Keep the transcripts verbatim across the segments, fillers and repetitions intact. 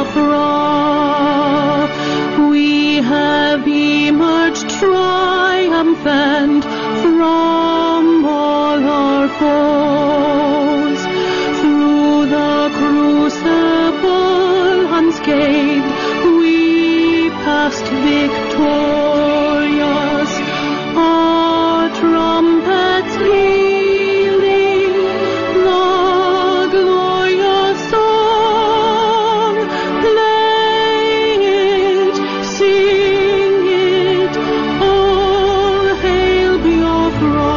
Biafra, we have emerged triumphant from all our foes. Through the crucible unscathed, we passed victorious. Our trumpets pealing the glorious song. Play it, sing it, all hail Biafra.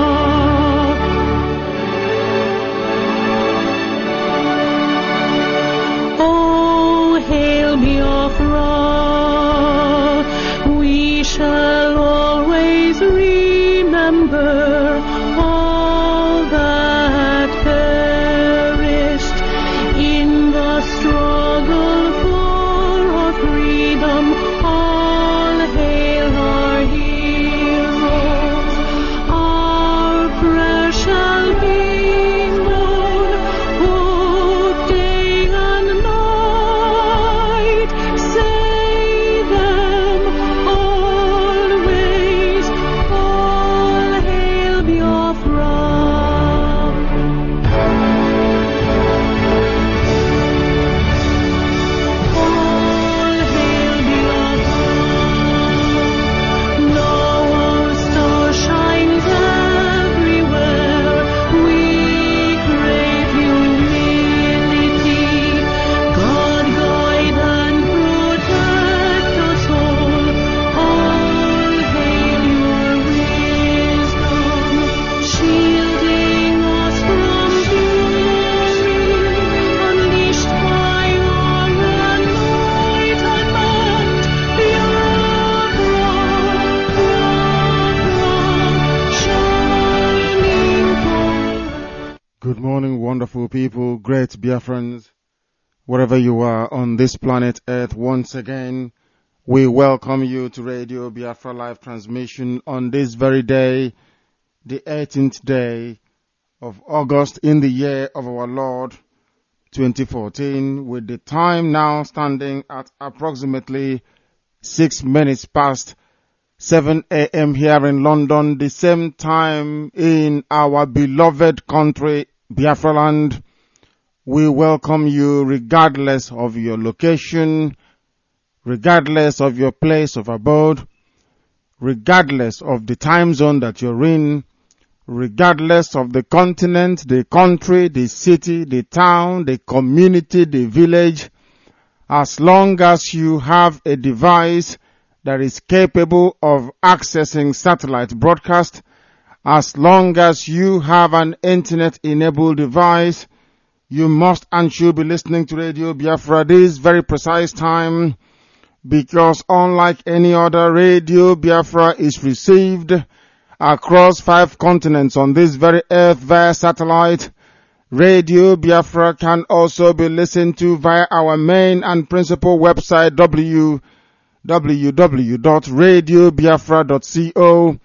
Oh, hail Biafra, we shall always remember all that perished in the struggle for our freedom. All hail our heroes. Our prayer shall be known both day and night. Say them always. All hail Biafra. All hail Biafra. Now our star shines everywhere. We crave humility. God guide and protect us all. All hail your wisdom, shielding us from fury, unleashed by our enlightenment. Biafra, Biafra, shining forever. Good morning, wonderful people, great Biafrans, wherever you are on this planet Earth. Once again, we welcome you to Radio Biafra live transmission on this very day, the eighteenth day of August in the year of our Lord twenty fourteen, with the time now standing at approximately six minutes past seven a.m. here in London, the same time in our beloved country, Biafra land. We welcome you regardless of your location, regardless of your place of abode, regardless of the time zone that you're in, regardless of the continent, the country, the city, the town, the community, the village, as long as you have a device that is capable of accessing satellite broadcast, as long as you have an internet-enabled device, you must and should be listening to Radio Biafra this very precise time, because unlike any other, Radio Biafra is received across five continents on this very earth via satellite. Radio Biafra can also be listened to via our main and principal website, w w w dot radio biafra dot co.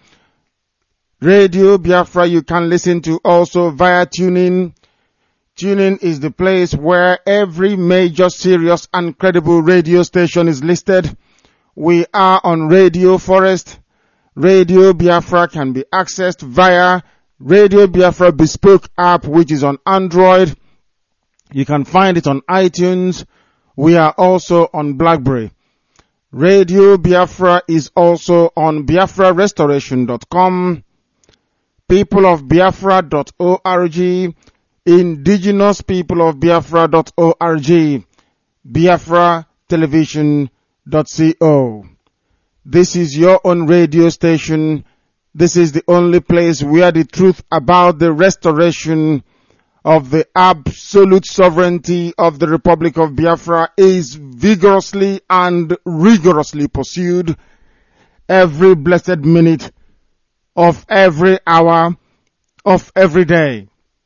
Radio Biafra you can listen to also via TuneIn. TuneIn is the place where every major, serious and credible radio station is listed. We are on Radio Forest. Radio Biafra can be accessed via Radio Biafra Bespoke app, which is on Android. You can find it on iTunes. We are also on BlackBerry. Radio Biafra is also on biafra restoration dot com, people of biafra dot org, indigenous people of biafra dot org, biafra television dot co. This is your own radio station. This is the only place where the truth about the restoration of the absolute sovereignty of the Republic of Biafra is vigorously and rigorously pursued every blessed minute of every hour of every day.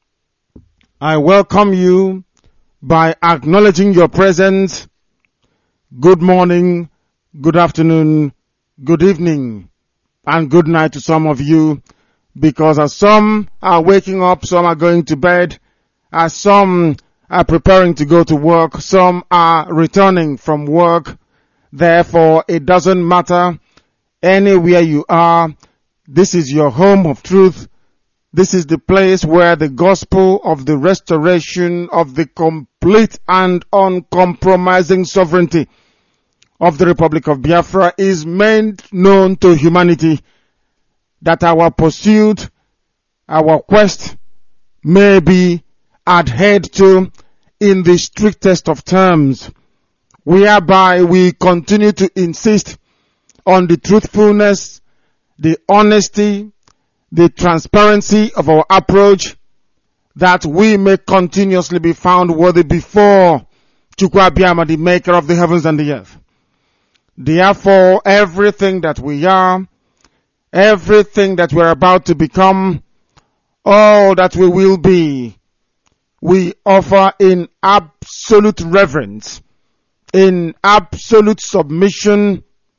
I welcome you by acknowledging your presence. Good morning, good afternoon, good evening, and good night to some of you, because as some are waking up, some are going to bed, as some are preparing to go to work. Some are returning from work. Therefore, it doesn't matter anywhere you are. This is your home of truth. This is the place where the gospel of the restoration of the complete and uncompromising sovereignty of the Republic of Biafra is made known to humanity, that our pursuit, our quest may be adhered to in the strictest of terms, whereby we continue to insist on the truthfulness, the honesty, the transparency of our approach, that we may continuously be found worthy before Chukwu Abiyama, the maker of the heavens and the earth. Therefore, everything that we are, everything that we are about to become, all that we will be, we offer in absolute reverence, in absolute submission,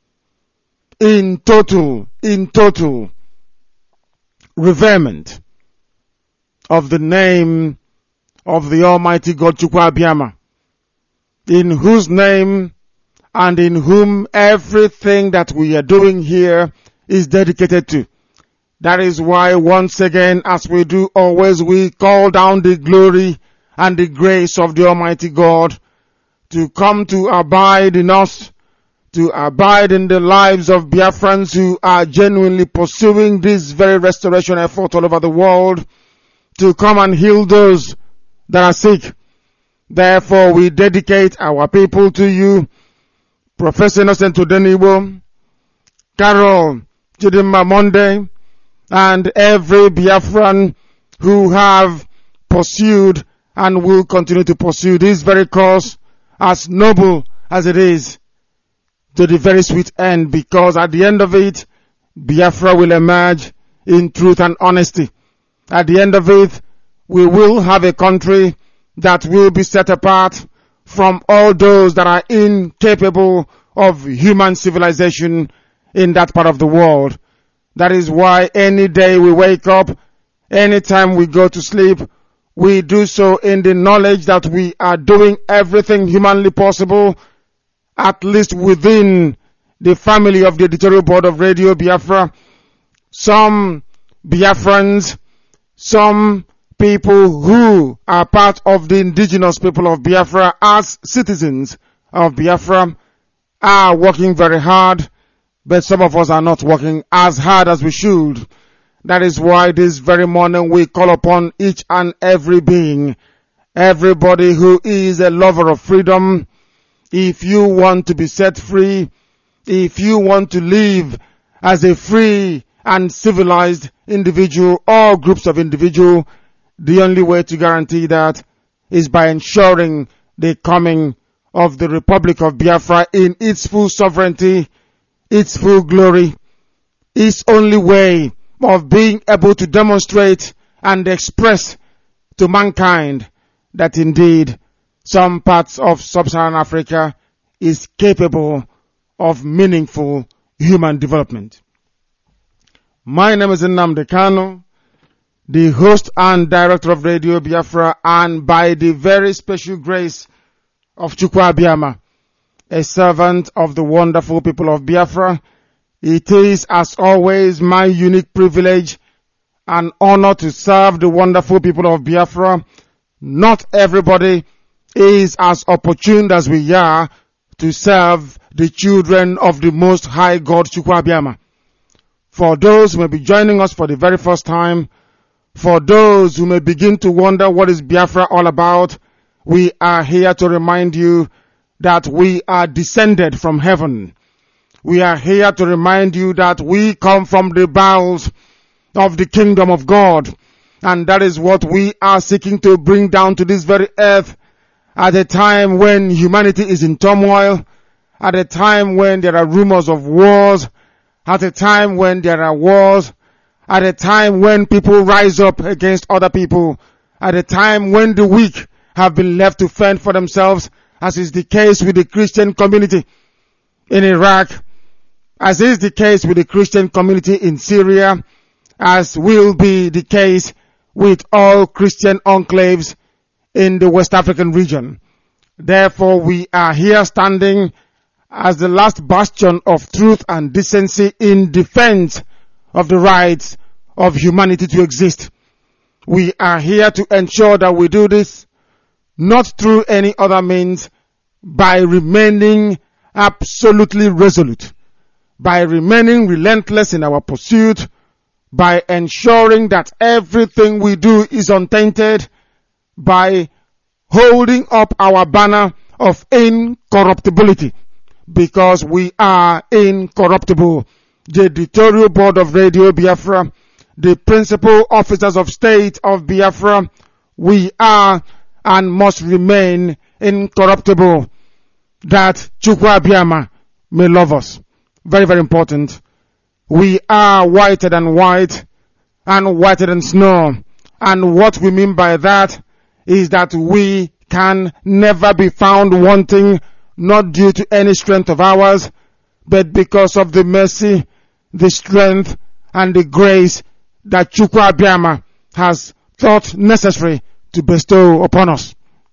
in total, in total reverence of the name of the Almighty God Chukwu Abiyama, in whose name and in whom everything that we are doing here is dedicated to. That is why once again, as we do always, we call down the glory and the grace of the Almighty God to come to abide in us, to abide in the lives of Biafrans who are genuinely pursuing this very restoration effort all over the world, to come and heal those that are sick. Therefore, we dedicate our people to you, Professor Innocent Udeniwo, Carol Chidinma Monday, and every Biafran who have pursued and will continue to pursue this very cause, as noble as it is, to the very sweet end, because at the end of it, Biafra will emerge in truth and honesty. At the end of it, we will have a country that will be set apart from all those that are incapable of human civilization in that part of the world. That is why any day we wake up, any time we go to sleep, we do so in the knowledge that we are doing everything humanly possible, at least within the family of the editorial board of Radio Biafra. Some Biafrans, some people who are part of the indigenous people of Biafra as citizens of Biafra are working very hard, but some of us are not working as hard as we should. That is why this very morning we call upon each and every being, everybody who is a lover of freedom. If you want to be set free, if you want to live as a free and civilized individual or groups of individuals, the only way to guarantee that is by ensuring the coming of the Republic of Biafra in its full sovereignty, its full glory, its only way of being able to demonstrate and express to mankind that indeed some parts of sub-Saharan Africa is capable of meaningful human development. My name is Nnamdi Kanu, the host and director of Radio Biafra, and by the very special grace of Chukwu Abiyama, a servant of the wonderful people of Biafra, it is, as always, my unique privilege and honor to serve the wonderful people of Biafra. Not everybody is as opportune as we are to serve the children of the Most High God, Chukwu Abiyama. For those who may be joining us for the very first time, for those who may begin to wonder what is Biafra all about, we are here to remind you that we are descended from heaven. We are here to remind you that we come from the bowels of the kingdom of God. And that is what we are seeking to bring down to this very earth at a time when humanity is in turmoil, at a time when there are rumors of wars, at a time when there are wars, at a time when people rise up against other people, at a time when the weak have been left to fend for themselves, as is the case with the Christian community in Iraq, as is the case with the Christian community in Syria, as will be the case with all Christian enclaves in the West African region. Therefore, we are here standing as the last bastion of truth and decency in defense of the rights of humanity to exist. We are here to ensure that we do this not through any other means, by remaining absolutely resolute, by remaining relentless in our pursuit, by ensuring that everything we do is untainted, by holding up our banner of incorruptibility, because we are incorruptible. The editorial board of Radio Biafra, the principal officers of state of Biafra, we are and must remain incorruptible, that Chukwu Abiyama may love us. Very, very important. We are whiter than white and whiter than snow. And what we mean by that is that we can never be found wanting, not due to any strength of ours, but because of the mercy, the strength, and the grace that Chukwu Abiyama has thought necessary to bestow upon us.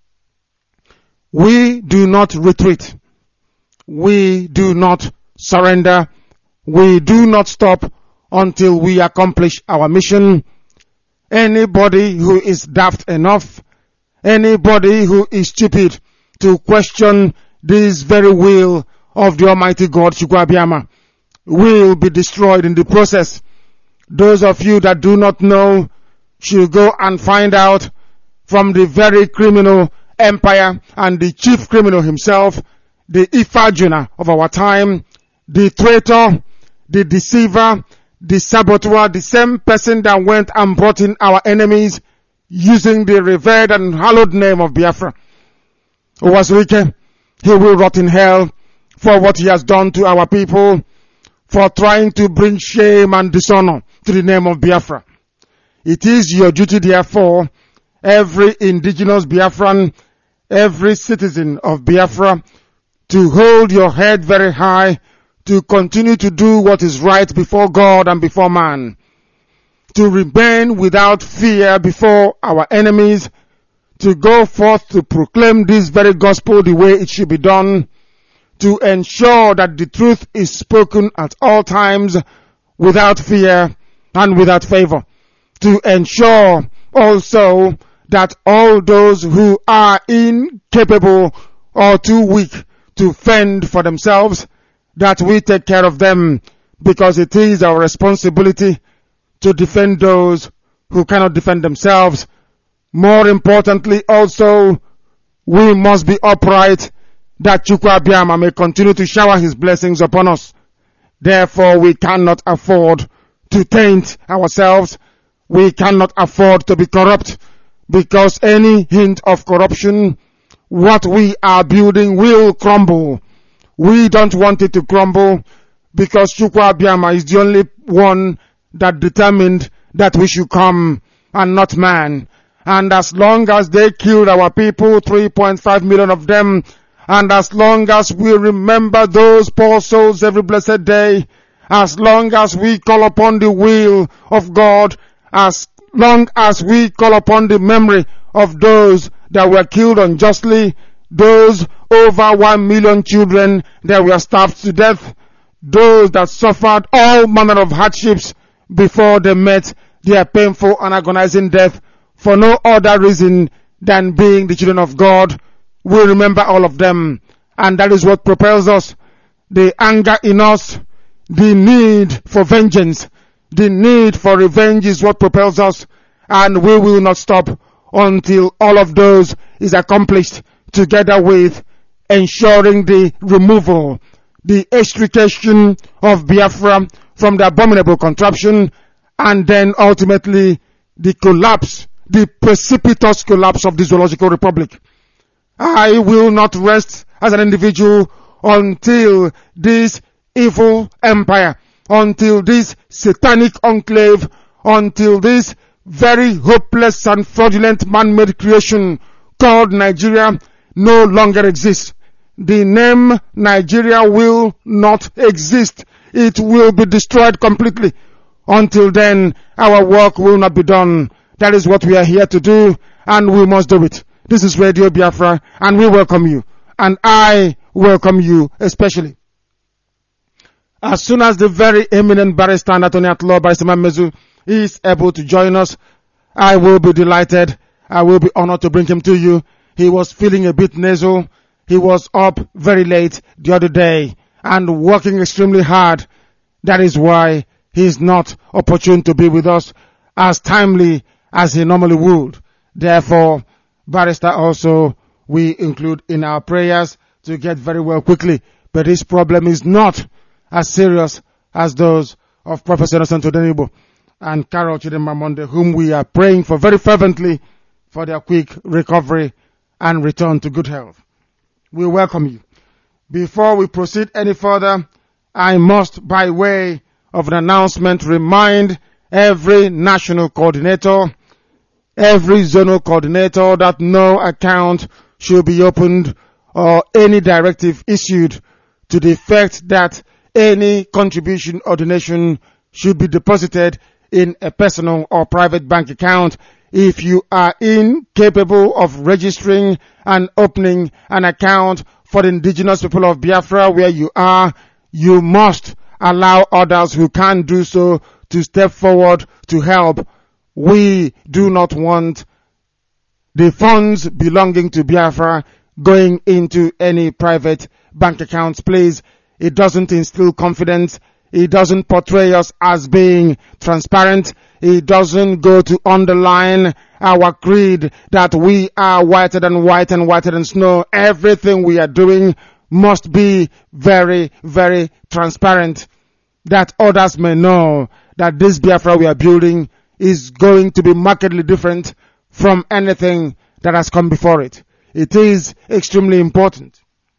We do not retreat. We do not surrender. We do not stop until we accomplish our mission. Anybody who is daft enough, anybody who is stupid to question this very will of the Almighty God, Chukwu Abiyama, will be destroyed in the process. Those of you that do not know should go and find out from the very criminal empire and the chief criminal himself, the Ifajuna of our time, the traitor, the deceiver, the saboteur, the same person that went and brought in our enemies using the revered and hallowed name of Biafra. Owasuike, he will rot in hell for what he has done to our people, for trying to bring shame and dishonor to the name of Biafra. It is your duty, therefore, every indigenous Biafran, every citizen of Biafra, to hold your head very high, to continue to do what is right before God and before man, to remain without fear before our enemies, to go forth to proclaim this very gospel the way it should be done, to ensure that the truth is spoken at all times without fear and without favor, to ensure also that all those who are incapable or too weak to fend for themselves, that we take care of them, because it is our responsibility to defend those who cannot defend themselves. More importantly also, we must be upright, that Chukwu Abiyama may continue to shower his blessings upon us. Therefore, we cannot afford to taint ourselves. We cannot afford to be corrupt, because any hint of corruption, what we are building will crumble. We don't want it to crumble, because Chukwu Abiyama is the only one that determined that we should come, and not man. And as long as they killed our people, three point five million of them, and as long as we remember those poor souls every blessed day, as long as we call upon the will of God, as long as we call upon the memory of those that were killed unjustly, those over one million children that were starved to death, those that suffered all manner of hardships before they met their painful and agonizing death for no other reason than being the children of God, we remember all of them. And that is what propels us. The anger in us, the need for vengeance, the need for revenge is what propels us, and we will not stop until all of those is accomplished, together with ensuring the removal, the extrication of Biafra from the abominable contraption, and then ultimately the collapse, the precipitous collapse of the Zoological Republic. I will not rest as an individual until this evil empire, until this satanic enclave, until this very hopeless and fraudulent man-made creation called Nigeria no longer exists. The name Nigeria will not exist. It will be destroyed completely. Until then, our work will not be done. That is what we are here to do, and we must do it. This is Radio Biafra, and we welcome you. And I welcome you especially. As soon as the very eminent barrister and attorney at law, Barrister Mezu, is able to join us, I will be delighted. I will be honored to bring him to you. He was feeling a bit nasal. He was up very late the other day and working extremely hard. That is why he is not opportune to be with us as timely as he normally would. Therefore, Barrister also we include in our prayers to get very well quickly. But his problem is not as serious as those of Professor Innocent Odenigbo and Carol Chidinma Monday, whom we are praying for very fervently for their quick recovery and return to good health. We welcome you. Before we proceed any further, I must, by way of an announcement, remind every national coordinator, every zonal coordinator that no account should be opened or any directive issued to the effect that any contribution or donation should be deposited in a personal or private bank account. If you are incapable of registering and opening an account for the indigenous people of Biafra where you are, you must allow others who can do so to step forward to help. We do not want the funds belonging to Biafra going into any private bank accounts, please. It doesn't instill confidence. It doesn't portray us as being transparent. It doesn't go to underline our creed that we are whiter than white and whiter than snow. Everything we are doing must be very, very transparent, that others may know that this Biafra we are building is going to be markedly different from anything that has come before it. It is extremely important.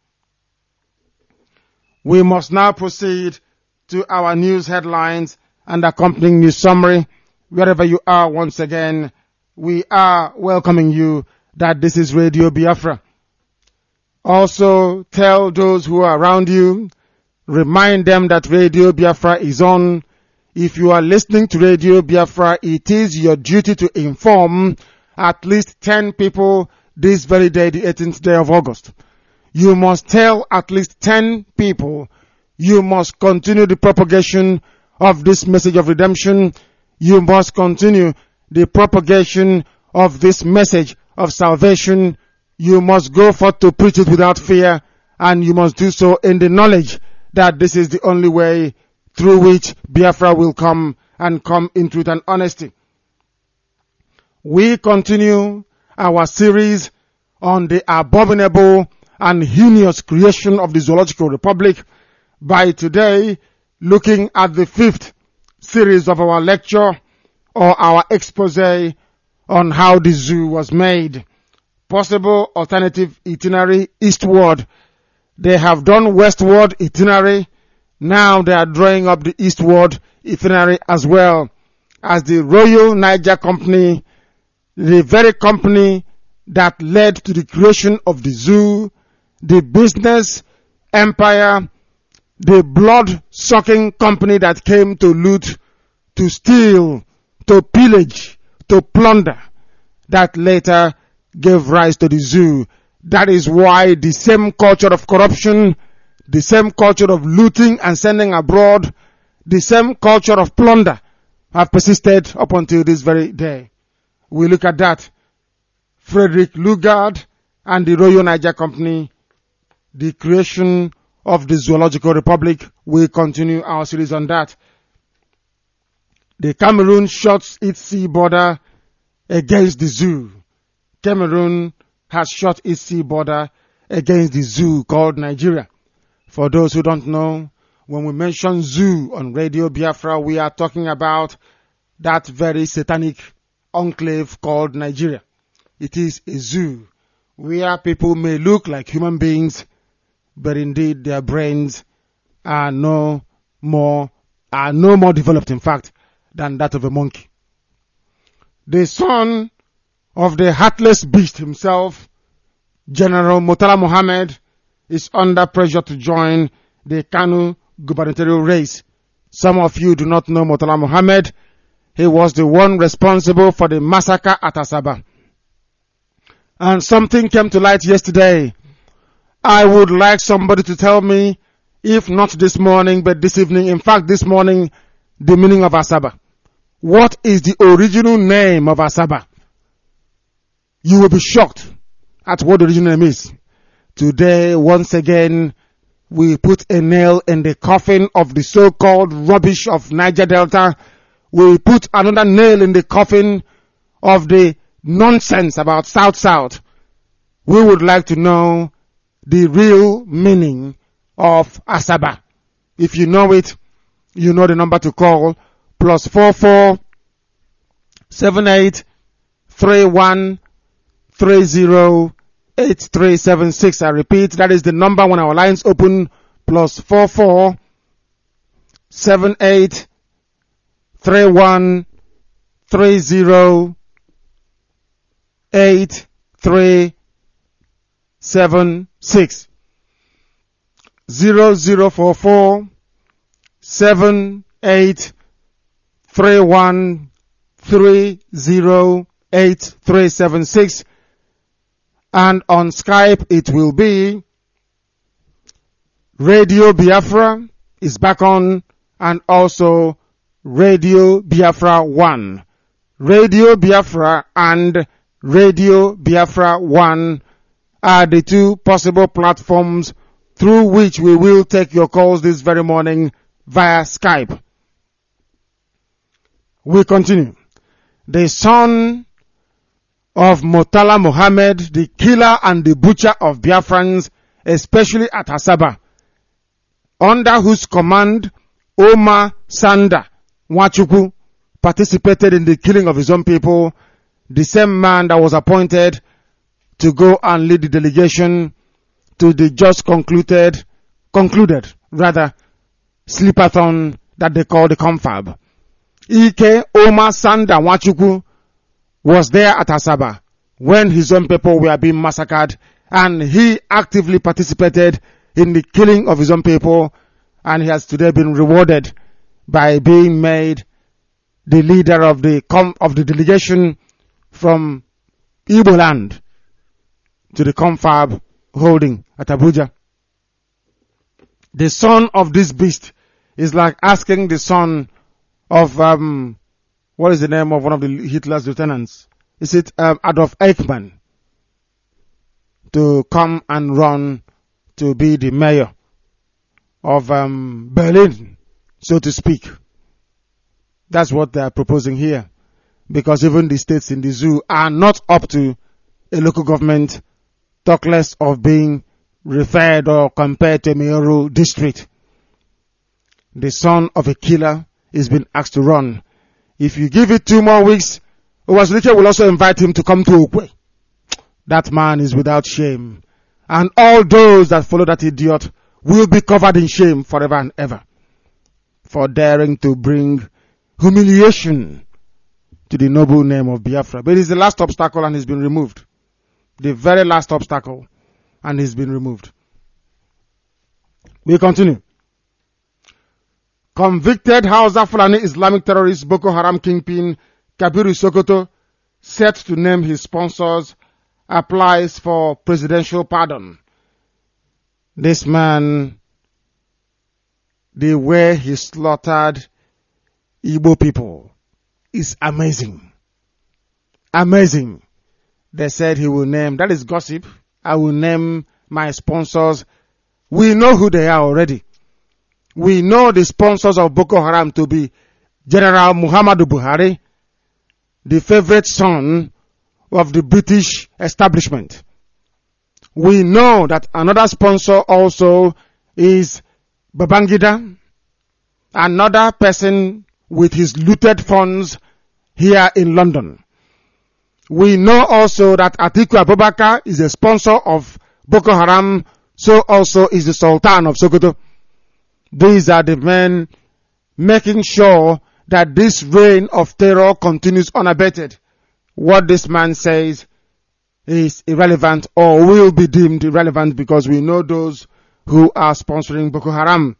We must now proceed to our news headlines and accompanying news summary. Wherever you are, once again, we are welcoming you that this is Radio Biafra. Also, tell those who are around you, remind them that Radio Biafra is on. If you are listening to Radio Biafra, it is your duty to inform at least ten people this very day, the eighteenth day of August. You must tell at least ten people. You must continue the propagation of this message of redemption. You must continue the propagation of this message of salvation. You must go forth to preach it without fear, and you must do so in the knowledge that this is the only way through which Biafra will come and come in truth and honesty. We continue our series on the abominable and heinous creation of the Zoological Republic by today looking at the fifth series of our lecture or our expose on how the zoo was made. Possible alternative itinerary eastward. They have done westward itinerary. Now they are drawing up the eastward itinerary as well. As the Royal Niger Company, the very company that led to the creation of the zoo, the business empire, the blood-sucking company that came to loot, to steal, to pillage, to plunder, that later gave rise to the zoo. That is why the same culture of corruption, the same culture of looting and sending abroad, the same culture of plunder have persisted up until this very day. We look at that. Frederick Lugard and the Royal Niger Company, the creation of the Zoological Republic. We continue our series on that. The Cameroon shuts its sea border against the zoo. Cameroon has shut its sea border against the zoo called Nigeria. For those who don't know, when we mention zoo on Radio Biafra, we are talking about that very satanic enclave called Nigeria. It is a zoo where people may look like human beings, but indeed their brains are no more, are no more developed, in fact, than that of a monkey. The son of the heartless beast himself, General Murtala Mohammed, is under pressure to join the Kano gubernatorial race. Some of you do not know Murtala Mohammed. He was the one responsible for the massacre at Asaba. And something came to light yesterday. I would like somebody to tell me, if not this morning, but this evening, in fact this morning, the meaning of Asaba. What is the original name of Asaba? You will be shocked at what the original name is. Today, once again, we put a nail in the coffin of the so-called rubbish of Niger Delta. We put another nail in the coffin of the nonsense about South-South. We would like to know the real meaning of Asaba. If you know it, you know the number to call, plus four four seven eight three one three zero eight three seven six. I repeat, that is the number when our lines open, plus four four seven eight three one three zero eight three seven six. Zero zero four four seven eight three one three zero eight three seven six. And on Skype it will be Radio Biafra is back on, and also Radio Biafra one. Radio Biafra and Radio Biafra one are the two possible platforms through which we will take your calls this very morning via Skype. We continue. The son of Murtala Mohammed, the killer and the butcher of Biafrans, especially at Asaba, under whose command Omar Sanda Nwachukwu participated in the killing of his own people, the same man that was appointed to go and lead the delegation to the just concluded, concluded, rather, sleepathon that they call the confab. Ike Omar Sanda Nwachukwu was there at Asaba when his own people were being massacred, and he actively participated in the killing of his own people, and he has today been rewarded by being made the leader of the com- of the delegation from Igbo land to the confab holding at Abuja. The son of this beast is like asking the son of um what is the name of one of the Hitler's lieutenants? Is it um, Adolf Eichmann to come and run to be the mayor of um, Berlin, so to speak? That's what they are proposing here, because even the states in the zoo are not up to a local government, talk less of being referred or compared to a mayoral district. The son of a killer is being asked to run. If you give it two more weeks, Owazulike will also invite him to come to Okwe. That man is without shame. And all those that follow that idiot will be covered in shame forever and ever for daring to bring humiliation to the noble name of Biafra. But it's the last obstacle and he's been removed. The very last obstacle, and he's been removed. We continue. Convicted Hausa Fulani Islamic terrorist Boko Haram kingpin Kabiru Sokoto, set to name his sponsors, applies for presidential pardon. This man, the way he slaughtered Igbo people is amazing. Amazing. They said he will name, that is gossip, I will name my sponsors. We know who they are already. We know the sponsors of Boko Haram to be General Muhammadu Buhari, the favorite son of the British establishment. We know that another sponsor also is Babangida, another person with his looted funds here in London. We know also that Atiku Abubakar is a sponsor of Boko Haram, so also is the Sultan of Sokoto. These are the men making sure that this reign of terror continues unabated. What this man says is irrelevant or will be deemed irrelevant because we know those who are sponsoring Boko Haram.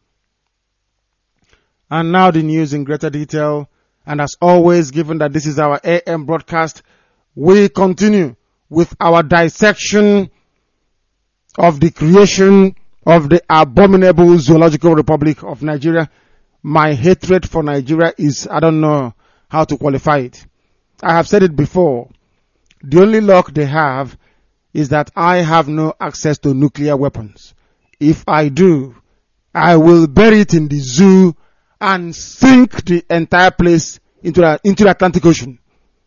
And now the news in greater detail. And as always, given that this is our A M broadcast, we continue with our dissection of the creation of the abominable Zoological Republic of Nigeria. My hatred for Nigeria is, I don't know how to qualify it. I have said it before. The only luck they have is that I have no access to nuclear weapons. If I do, I will bury it in the zoo and sink the entire place into the, into the Atlantic Ocean.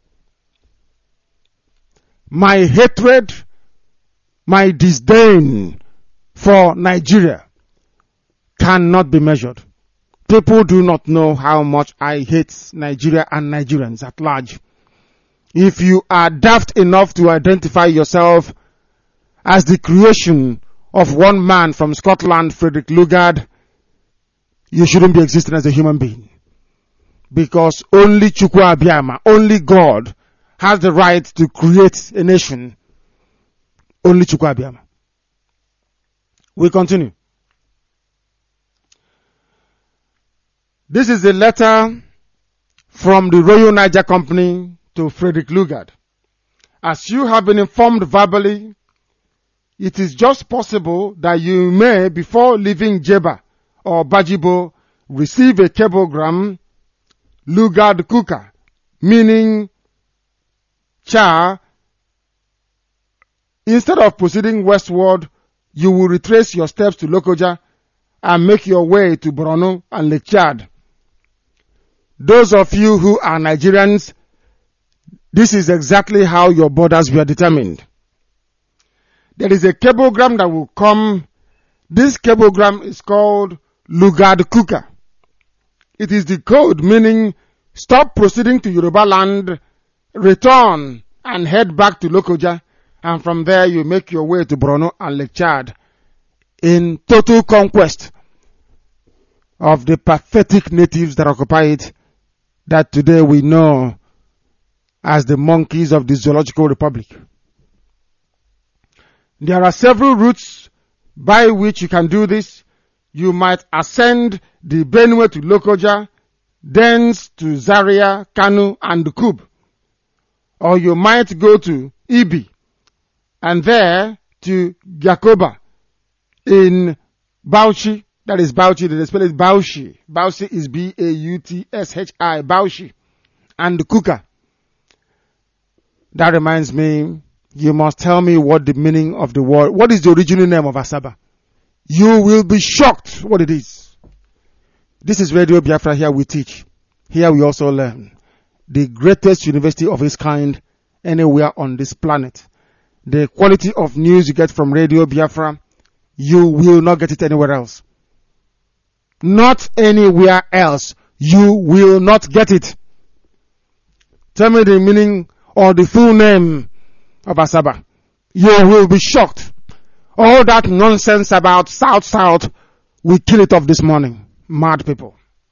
My hatred, my disdain for Nigeria cannot be measured. People do not know how much I hate Nigeria and Nigerians at large. If you are daft enough to identify yourself as the creation of one man from Scotland, Frederick Lugard, you shouldn't be existing as a human being. Because only Chukwu Abiyama, only God, has the right to create a nation. Only Chukwu Abiyama. We continue. This is a letter from the Royal Niger Company to Frederick Lugard. As you have been informed verbally, it is just possible that you may, before leaving Jeba or Bajibo, receive a cablegram, Lugard Kuka, meaning Cha. Instead of proceeding westward, you will retrace your steps to Lokoja and make your way to Borno and Lake Chad. Those of you who are Nigerians, this is exactly how your borders were determined. There is a cablegram that will come. This cablegram is called Lugard Kuka. It is the code meaning stop proceeding to Yoruba land, return and head back to Lokoja, and from there you make your way to Borno and Lake Chad in total conquest of the pathetic natives that occupy it, that today we know as the monkeys of the Zoological Republic. There are several routes by which you can do this. You might ascend the Benue to Lokoja, thence to Zaria, Kanu, and Kub. Or you might go to Ibi, and there to Yakoba in Bauchi. That is Bauchi, they spell it Bauchi. Bauchi is B A U T S H I, Bauchi. And Kuka. That reminds me, you must tell me what the meaning of the word, what is the original name of Asaba? You will be shocked what it is. This is Radio Biafra. Here we teach. Here we also learn. The greatest university of its kind anywhere on this planet. The quality of news you get from Radio Biafra, you will not get it anywhere else. Not anywhere else. You will not get it. Tell me the meaning or the full name of Asaba. You will be shocked. All that nonsense about South South, we kill it off this morning. Mad people.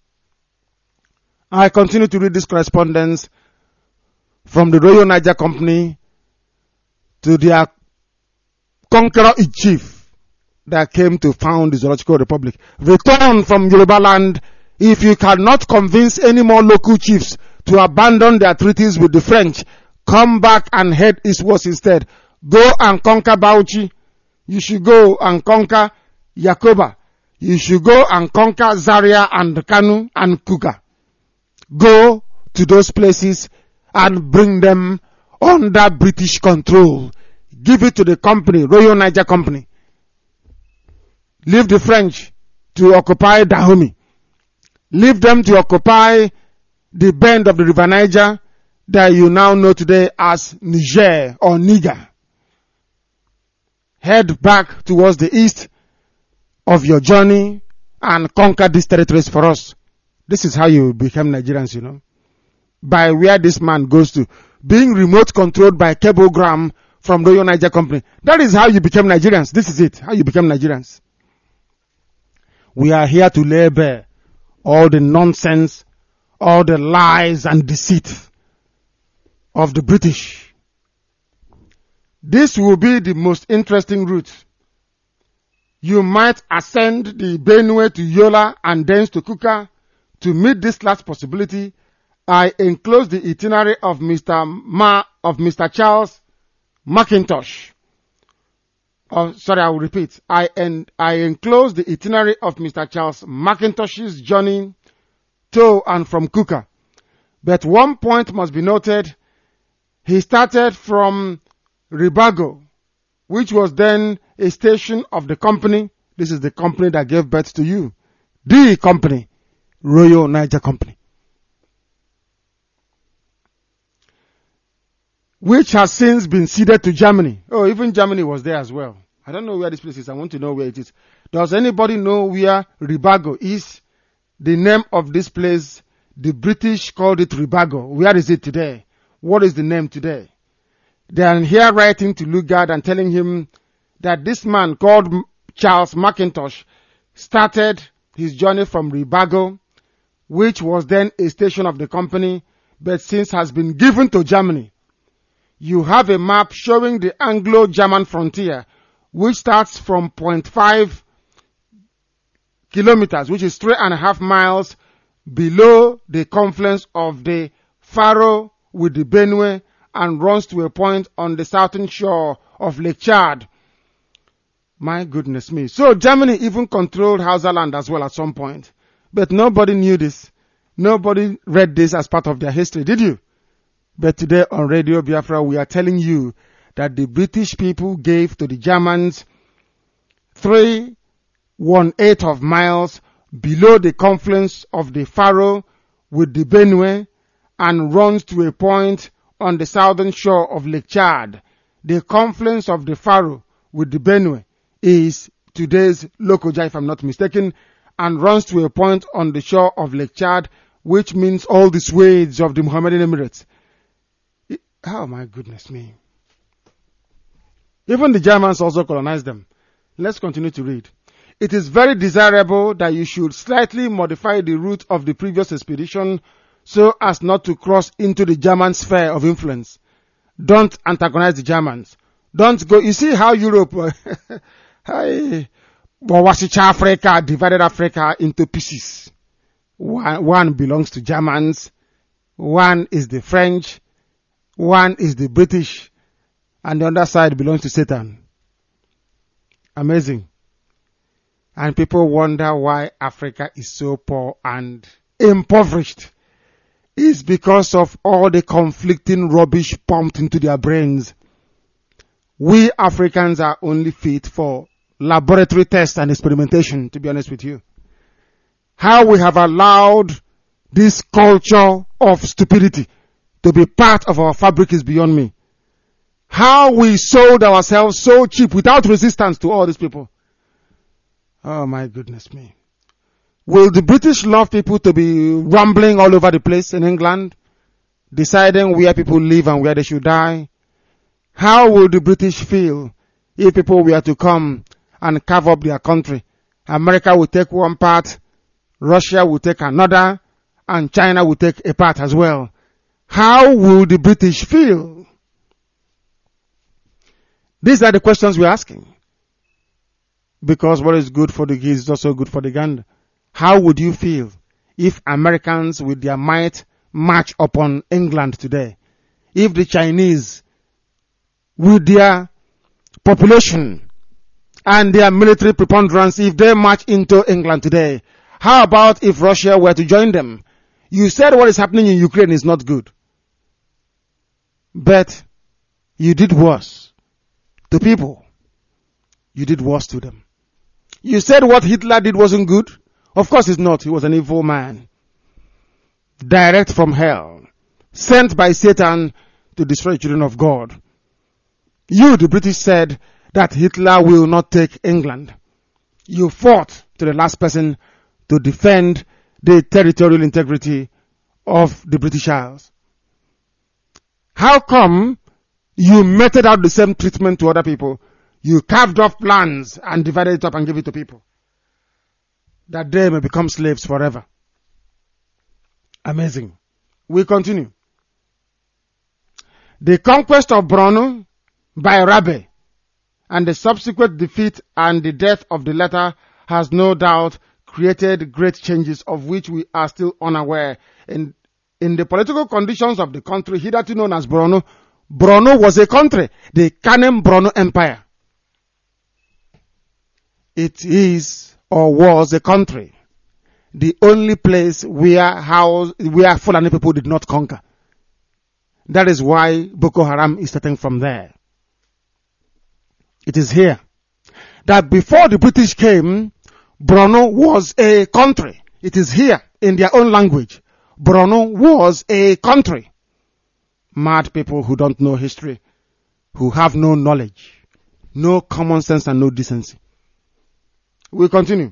I continue to read this correspondence from the Royal Niger Company to their conqueror-in-chief that came to found the Zoological Republic. Return from Yoruba land if you cannot convince any more local chiefs to abandon their treaties with the French. Come back and head eastwards instead. Go and conquer Bauchi. You should go and conquer Yakoba. You should go and conquer Zaria and Kanu and Kuka. Go to those places and bring them under British control. Give it to the company, Royal Niger Company. Leave the French to occupy Dahomey. Leave them to occupy the bend of the River Niger that you now know today as Niger or Niger. Head back towards the east of your journey and conquer these territories for us. This is how you become Nigerians, you know. By where this man goes to. Being remote controlled by cablegram from Royal Niger Company. That is how you become Nigerians. This is it. How you become Nigerians. We are here to lay bare all the nonsense, all the lies and deceit of the British. This will be the most interesting route. You might ascend the Benue to Yola and thence to Kuka. To meet this last possibility, I enclose the itinerary of Mister Ma, of Mister Charles Macintosh. Oh, sorry, I will repeat. I, en- I enclose the itinerary of Mister Charles Macintosh's journey to and from Kuka. But one point must be noted. He started from Ribago, which was then a station of the company. This is the company that gave birth to you. The company, Royal Niger Company, which has since been ceded to Germany. Oh, even Germany was there as well. I don't know where this place is. I want to know where it is. Does anybody know where Ribago is? The name of this place, the British called it Ribago. Where is it today? What is the name today? They are here writing to Lugard and telling him that this man called Charles Macintosh started his journey from Ribago, which was then a station of the company, but since has been given to Germany. You have a map showing the Anglo-German frontier, which starts from zero point five kilometers, which is three and a half miles below the confluence of the Faro with the Benue and runs to a point on the southern shore of Lake Chad. My goodness me. So Germany even controlled Hausa land as well at some point. But nobody knew this. Nobody read this as part of their history, did you? But today on Radio Biafra, we are telling you that the British people gave to the Germans three one eighth of miles below the confluence of the Faro with the Benue and runs to a point on the southern shore of Lake Chad. The confluence of the Faro with the Benue is today's Lokoja, if I'm not mistaken, and runs to a point on the shore of Lake Chad, which means all the swathes of the Mohammedan Emirates. It, oh my goodness me. Even the Germans also colonized them. Let's continue to read. It is very desirable that you should slightly modify the route of the previous expedition so as not to cross into the German sphere of influence. Don't antagonize the Germans. Don't go. You see how Europe, hi, Africa divided Africa into pieces. One, one belongs to Germans, one is the French, one is the British, and the other side belongs to Satan. Amazing. And people wonder why Africa is so poor and impoverished. It's because of all the conflicting rubbish pumped into their brains. We Africans are only fit for laboratory tests and experimentation, to be honest with you. How we have allowed this culture of stupidity to be part of our fabric is beyond me. How we sold ourselves so cheap without resistance to all these people. Oh my goodness me. Will the British love people to be rambling all over the place in England, deciding where people live and where they should die? How will the British feel if people were to come and carve up their country? America will take one part, Russia will take another, and China will take a part as well. How will the British feel? These are the questions we're asking. Because what is good for the geese is also good for the gander. How would you feel if Americans with their might march upon England today? If the Chinese with their population and their military preponderance, if they march into England today? How about if Russia were to join them? You said what is happening in Ukraine is not good. But you did worse to people. You did worse to them. You said what Hitler did wasn't good. Of course it's not. He was an evil man. Direct from hell. Sent by Satan to destroy the children of God. You, the British, said that Hitler will not take England. You fought to the last person to defend the territorial integrity of the British Isles. How come you meted out the same treatment to other people? You carved off lands and divided it up and gave it to people, that they may become slaves forever. Amazing. We continue. The conquest of Borno by Rabe and the subsequent defeat and the death of the latter has no doubt created great changes of which we are still unaware. In, in the political conditions of the country hitherto known as Borno, Borno was a country, the Kanem Borno Empire. It is or was a country, the only place where house, where Fulani people did not conquer. That is why Boko Haram is starting from there. It is here that before the British came, Borno was a country. It is here in their own language. Borno was a country. Mad people who don't know history, who have no knowledge, no common sense and no decency. We continue.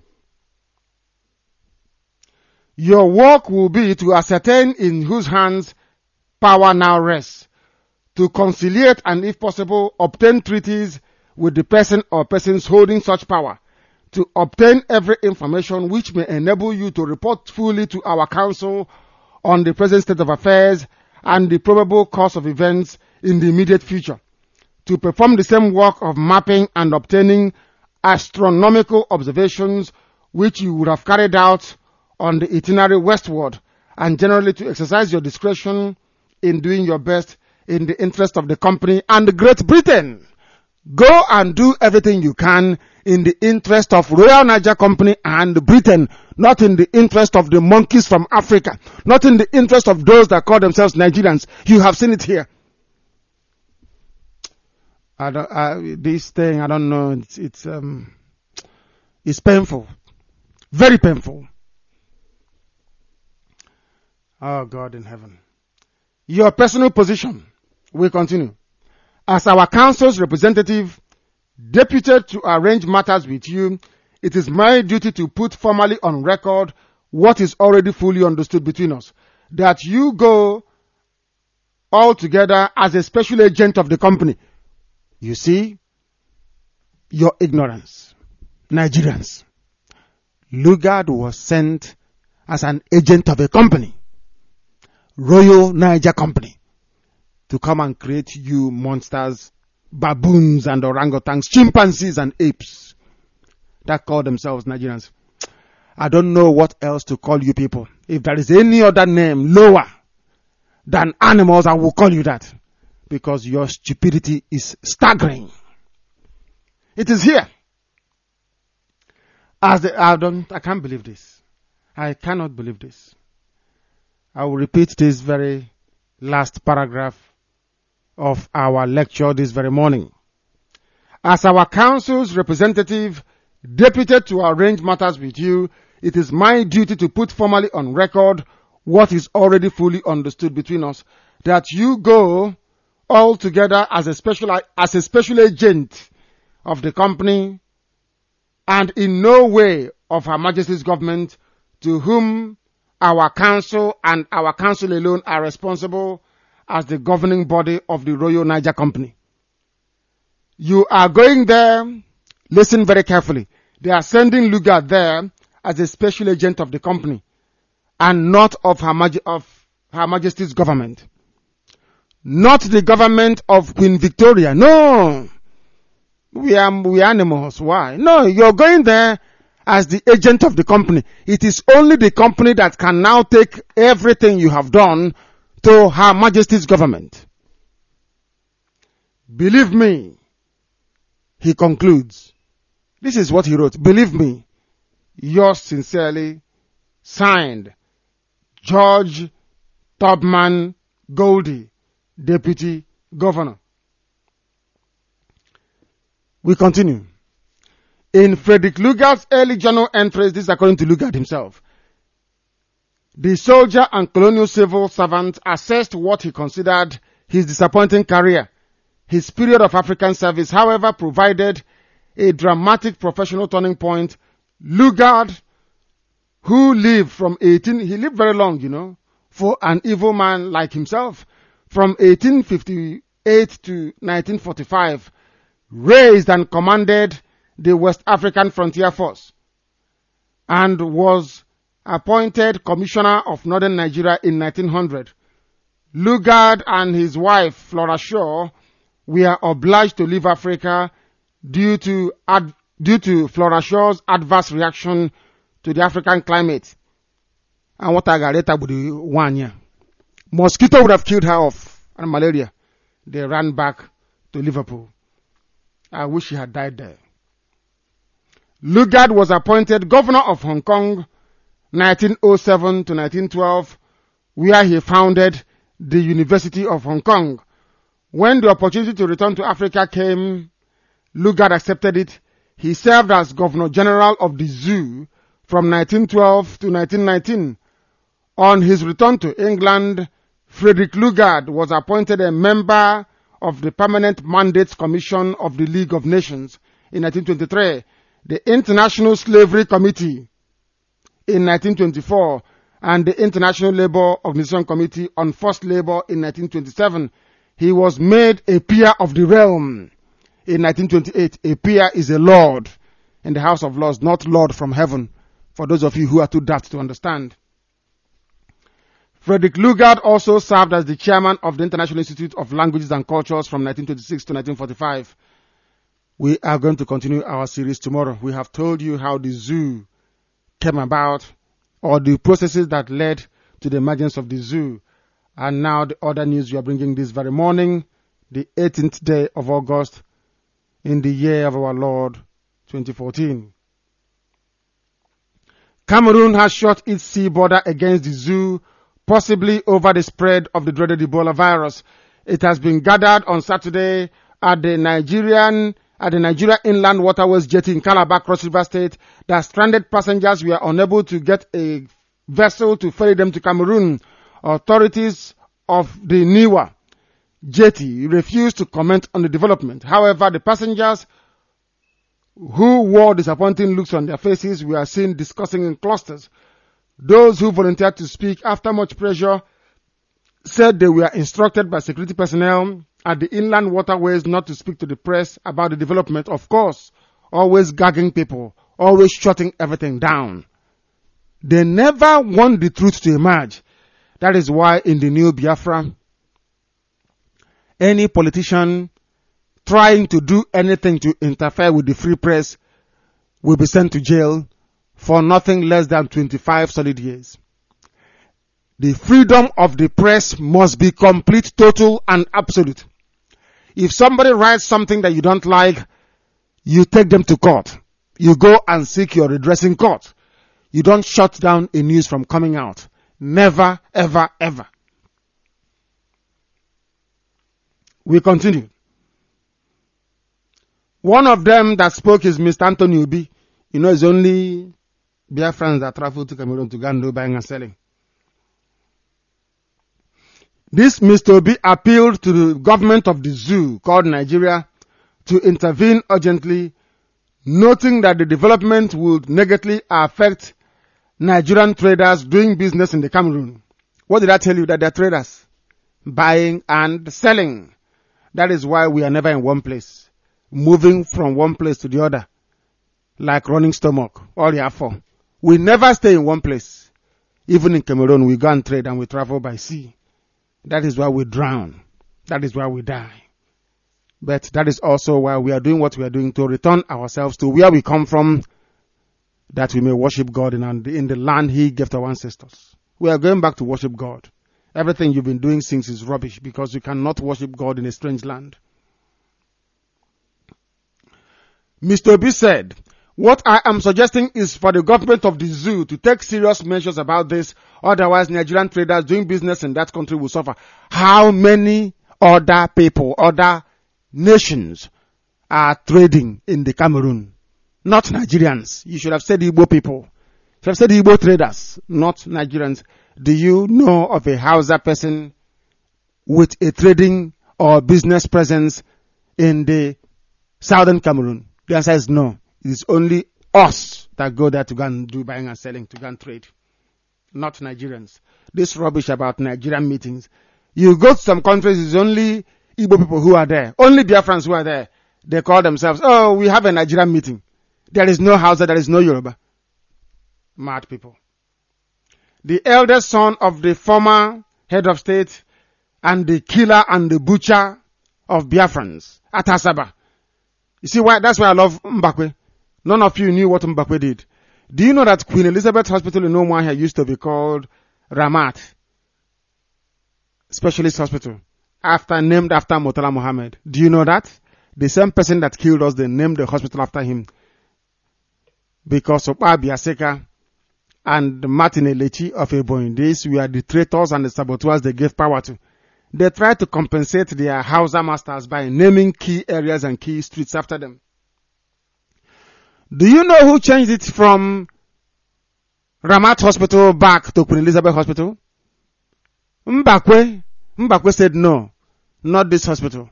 Your work will be to ascertain in whose hands power now rests, to conciliate and, if possible, obtain treaties with the person or persons holding such power, to obtain every information which may enable you to report fully to our council on the present state of affairs and the probable course of events in the immediate future, to perform the same work of mapping and obtaining astronomical observations which you would have carried out on the itinerary westward, and generally to exercise your discretion in doing your best in the interest of the company and Great Britain. Go and do everything you can in the interest of Royal Niger Company and Britain, not in the interest of the monkeys from Africa, not in the interest of those that call themselves Nigerians. You have seen it here. I don't, I, this thing, I don't know, it's, it's, um, it's painful. Very painful. Oh God in heaven. Your personal position. We continue. As our council's representative, deputed to arrange matters with you, it is my duty to put formally on record what is already fully understood between us, that you go all together as a special agent of the company. You see, your ignorance. Nigerians. Lugard was sent as an agent of a company, Royal Niger Company, to come and create you monsters, baboons and orangutans, chimpanzees and apes that call themselves Nigerians. I don't know what else to call you people. If there is any other name lower than animals, I will call you that, because your stupidity is staggering. It is here. As the, I don't, I can't believe this. I cannot believe this. I will repeat this very last paragraph of our lecture this very morning. As our council's representative, deputed to arrange matters with you, it is my duty to put formally on record what is already fully understood between us, that you go all together as a special, as a special agent of the company and in no way of Her Majesty's government, to whom our council and our council alone are responsible as the governing body of the Royal Niger Company. You are going there, listen very carefully. They are sending Lugard there as a special agent of the company and not of Her, Maj- of Her Majesty's government. Not the government of Queen Victoria. No. We are, we are animals. Why? No, you're going there as the agent of the company. It is only the company that can now take everything you have done to Her Majesty's government. Believe me, he concludes. This is what he wrote. Believe me, yours sincerely, signed, George Tubman Goldie, Deputy Governor. We continue. In Frederick Lugard's early journal entries, this is according to Lugard himself, the soldier and colonial civil servant assessed what he considered his disappointing career. His period of African service, however, provided a dramatic professional turning point. Lugard, who lived from eighteen, he lived very long, you know, for an evil man like himself, from eighteen fifty-eight to nineteen forty-five, raised and commanded the West African Frontier Force, and was appointed Commissioner of Northern Nigeria in nineteen hundred. Lugard and his wife, Flora Shaw, were obliged to leave Africa due to ad, due to Flora Shaw's adverse reaction to the African climate. And what I got later with the one year. Mosquito would have killed her off, and malaria. they ran back to Liverpool. I wish he had died there. Lugard was appointed governor of Hong Kong nineteen oh seven to nineteen twelve, where he founded the University of Hong Kong. When the opportunity to return to Africa came, Lugard accepted it. He served as Governor General of the Zoo from nineteen twelve to nineteen nineteen. On his return to England, Frederick Lugard was appointed a member of the Permanent Mandates Commission of the League of Nations in nineteen twenty-three, the International Slavery Committee in nineteen twenty-four, and the International Labour Organization Committee on Forced Labour in nineteen twenty-seven. He was made a peer of the realm in nineteen twenty-eight. A peer is a lord in the House of Lords, not Lord from heaven, for those of you who are too daft to understand. Frederick Lugard also served as the chairman of the International Institute of Languages and Cultures from nineteen twenty-six to nineteen forty-five. We are going to continue our series tomorrow. We have told you how the zoo came about, or the processes that led to the emergence of the zoo. And now the other news we are bringing this very morning, the eighteenth day of August in the year of our Lord twenty fourteen. Cameroon has shut its sea border against the zoo, possibly over the spread of the dreaded Ebola virus. It has been gathered on Saturday at the Nigerian at the Nigeria Inland Waterways Jetty in Calabar, Cross River State, that stranded passengers were unable to get a vessel to ferry them to Cameroon. Authorities of the Niwa Jetty refused to comment on the development. However, the passengers who wore disappointing looks on their faces were seen discussing in clusters. Those who volunteered to speak after much pressure said they were instructed by security personnel at the inland waterways not to speak to the press about the development. Of course, always gagging people, always shutting everything down. They never want the truth to emerge. That is why in the new Biafra, any politician trying to do anything to interfere with the free press will be sent to jail for nothing less than twenty-five solid years. The freedom of the press must be complete, total, and absolute. If somebody writes something that you don't like, you take them to court. You go and seek your redress in court. You don't shut down a news from coming out. Never, ever, ever. We continue. One of them that spoke is Mister Anthony Obi. You know, it's only Biafrans that travel to Cameroon to go and do buying and selling. This Mister Obi appealed to the government of the zoo called Nigeria to intervene urgently, noting that the development would negatively affect Nigerian traders doing business in the Cameroon. What did I tell you? That they're traders, buying and selling. That is why we are never in one place, moving from one place to the other, like running stomach, all you have for. We never stay in one place. Even in Cameroon, we go and trade and we travel by sea. That is why we drown. That is why we die. But that is also why we are doing what we are doing, to return ourselves to where we come from, that we may worship God in, in the land He gave to our ancestors. We are going back to worship God. Everything you've been doing since is rubbish, because you cannot worship God in a strange land. Mister Obi said, "What I am suggesting is for the government of the zoo to take serious measures about this, otherwise Nigerian traders doing business in that country will suffer." How many other people, other nations are trading in the Cameroon? Not Nigerians. You should have said Igbo people. You should have said Igbo traders, not Nigerians. Do you know of a Hausa person with a trading or business presence in the southern Cameroon? The answer is no. It is only us that go there to go and do buying and selling, to go and trade. Not Nigerians. This rubbish about Nigerian meetings. You go to some countries, it's only Igbo people who are there. Only Biafrans who are there. They call themselves, "Oh, we have a Nigerian meeting." There is no Hausa, there is no Yoruba. Mad people. The eldest son of the former head of state and the killer and the butcher of Biafrans at Asaba. You see why? That's why I love Mbakwe. None of you knew what Mbakwe did. Do you know that Queen Elizabeth Hospital in Umuahia used to be called Ramat Specialist Hospital? after named after Murtala Muhammad. Do you know that? The same person that killed us, they named the hospital after him. Because of Abiaseka and Martin Elechi of Ebonyi, these were the traitors and the saboteurs they gave power to. They tried to compensate their Hausa masters by naming key areas and key streets after them. Do you know who changed it from Ramat Hospital back to Queen Elizabeth Hospital? Mbakwe. Mbakwe said no, not this hospital.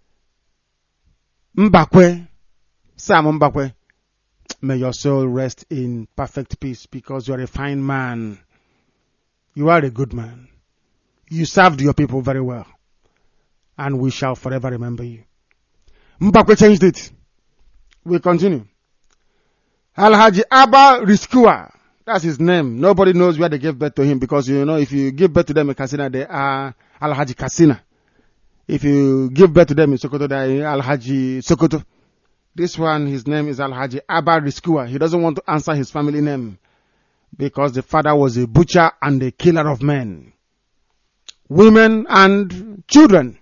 Mbakwe, Sam Mbakwe, may your soul rest in perfect peace because you are a fine man. You are a good man. You served your people very well. And we shall forever remember you. Mbakwe changed it. We continue. Alhaji Abba Riskua. That's his name. Nobody knows where they gave birth to him because, you know, if you give birth to them in Katsina, they are Alhaji Katsina. If you give birth to them in Sokoto, they are Alhaji Sokoto. This one, his name is Alhaji Abba Riskua. He doesn't want to answer his family name because the father was a butcher and a killer of men, women and children.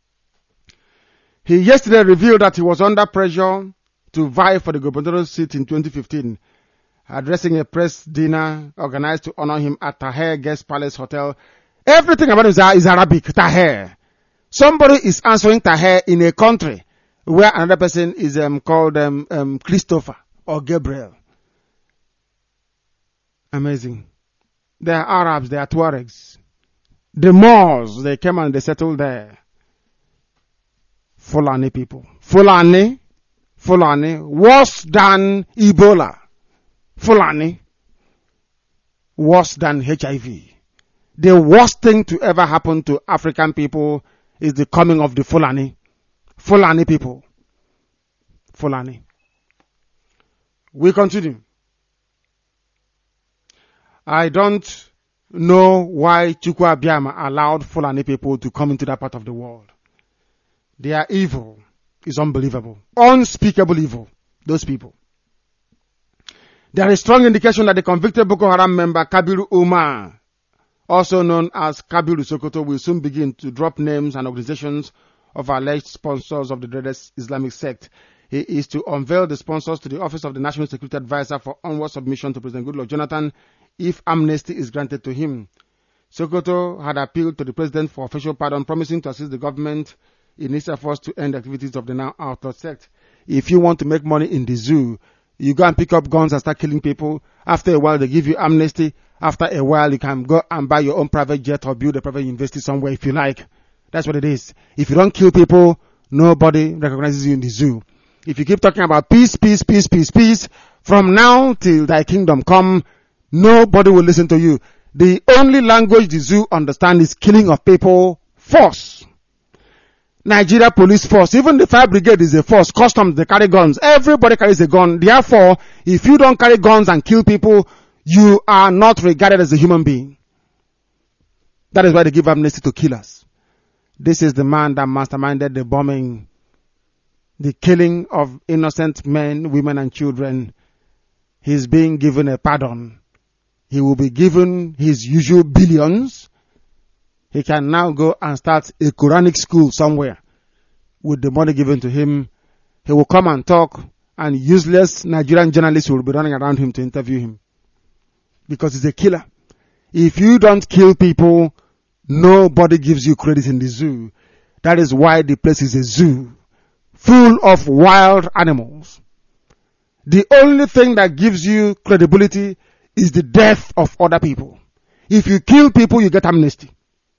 He yesterday revealed that he was under pressure to vie for the gubernatorial seat in twenty fifteen, addressing a press dinner organized to honor him at Taher Guest Palace Hotel. Everything about him is Arabic, Taher. Somebody is answering Taher in a country where another person is um, called um, um, Christopher or Gabriel. Amazing. They are Arabs, they are Tuaregs. The Moors, they came and they settled there. Fulani people. Fulani. Fulani, worse than Ebola. Fulani, worse than H I V. The worst thing to ever happen to African people is the coming of the Fulani. Fulani people. Fulani. We continue. I don't know why Chukwu Abiyama allowed Fulani people to come into that part of the world. They are evil. Is unbelievable. Unspeakable evil. Those people. There is strong indication that the convicted Boko Haram member Kabiru Umar, also known as Kabiru Sokoto, will soon begin to drop names and organizations of alleged sponsors of the dreaded Islamic sect. He is to unveil the sponsors to the Office of the National Security Advisor for onward submission to President Goodluck Jonathan if amnesty is granted to him. Sokoto had appealed to the president for official pardon, promising to assist the government in its efforts to end activities of the now outlawed sect. If you want to make money in the zoo, you go and pick up guns and start killing people. After a while, they give you amnesty. After a while, you can go and buy your own private jet or build a private university somewhere if you like. That's what it is. If you don't kill people, nobody recognizes you in the zoo. If you keep talking about peace, peace, peace, peace, peace, from now till thy kingdom come, nobody will listen to you. The only language the zoo understands is killing of people, force. Nigeria police force, even the fire brigade is a force. Customs, they carry guns. Everybody carries a gun. Therefore, if you don't carry guns and kill people, you are not regarded as a human being. That is why they give amnesty to killers. This is the man that masterminded the bombing, the killing of innocent men, women, and children. He's being given a pardon. He will be given his usual billions. He can now go and start a Quranic school somewhere with the money given to him. He will come and talk, and useless Nigerian journalists will be running around him to interview him. Because he's a killer. If you don't kill people, nobody gives you credit in the zoo. That is why the place is a zoo, full of wild animals. The only thing that gives you credibility is the death of other people. If you kill people, you get amnesty.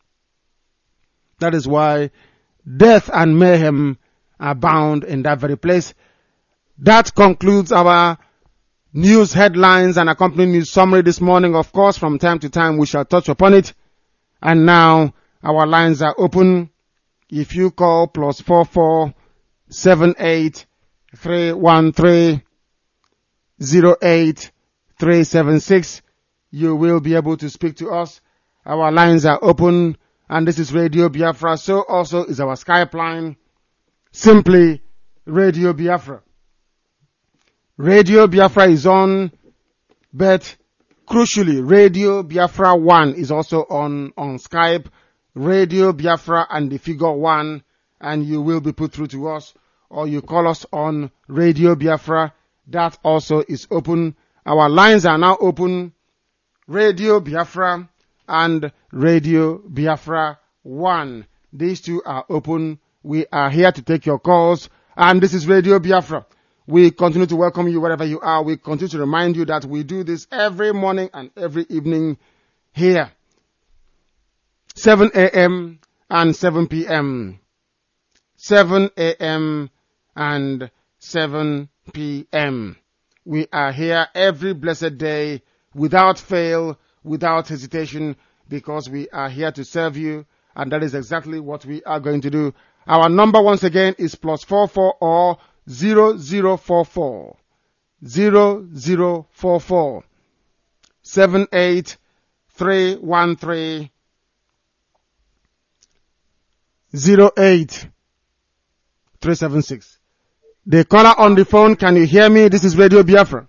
That is why death and mayhem are bound in that very place. That concludes our news headlines and accompanying news summary this morning. Of course, from time to time we shall touch upon it. And now our lines are open. If you call plus four four seven eight three one three zero eight three seven six, you will be able to speak to us. Our lines are open. And this is Radio Biafra. So also is our Skype line. Simply Radio Biafra. Radio Biafra is on, but crucially, Radio Biafra one is also on, on Skype. Radio Biafra and the figure one, and you will be put through to us, or you call us on Radio Biafra. That also is open. Our lines are now open. Radio Biafra and Radio Biafra one. These two are open. We are here to take your calls, and this is Radio Biafra. We continue to welcome you wherever you are. We continue to remind you that we do this every morning and every evening here. seven a.m. and seven p.m. seven a.m. and seven p.m. We are here every blessed day without fail, without hesitation, because we are here to serve you, and that is exactly what we are going to do. Our number once again is plus four four or zero zero four four zero zero four four seven eight three one three zero eight three seven six. The caller on the phone, can you hear me? This is Radio Biafra.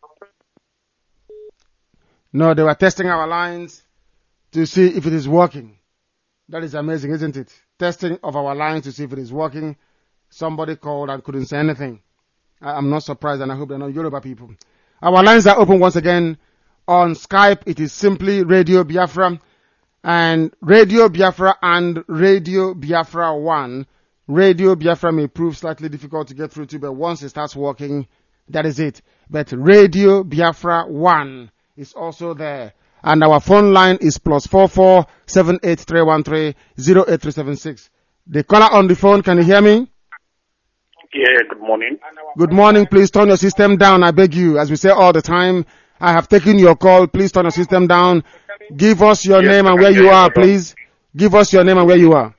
No, they were testing our lines to see if it is working. That is amazing, isn't it? Testing of our lines to see if it is working. Somebody called and couldn't say anything. I, I'm not surprised, and I hope they're not Yoruba people. Our lines are open once again. On Skype, it is simply Radio Biafra, and Radio Biafra and Radio Biafra one. Radio Biafra may prove slightly difficult to get through to, but once it starts working, that is it. But Radio Biafra one is also there. And our phone line is plus four four seven eight three one three zero eight three seven six. The caller on the phone, can you hear me? Yeah, good morning. Good morning. Please turn your system down, I beg you. As we say all the time, I have taken your call. Please turn your system down. Give us your Yes, name and I where can you hear you, are, brother. please. Give us your name and where you are.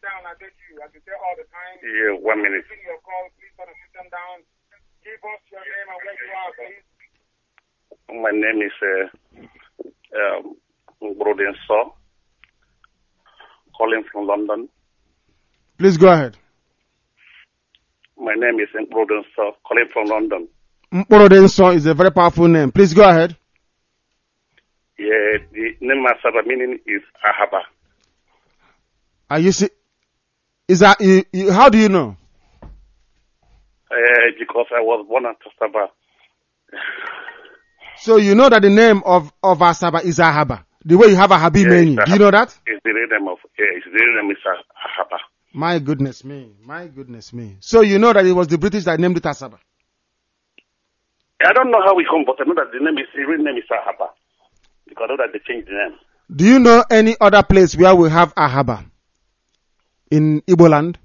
Yeah, one minute. My name is uh, um, Broden Saw, calling from London. Please go ahead. My name is Broden Saw, calling from London. Mporodenso is a very powerful name. Please go ahead. Yeah, the name Asaba meaning is Ahaba. Are you see? Is that you, you, how do you know? Uh, because I was born at Asaba. So you know that the name of, of Asaba is Ahaba. The way you have a Habi Yeah, menu. it's Do you know that? It's the real name of, yeah, it's the real name is Ahaba. My goodness me. My goodness me. So you know that it was the British that named it Asaba. I don't know how we come, but I know that the name is, the real name is Ahaba. Because I know that they changed the name. Do you know any other place where we have Ahaba? In Igbo land?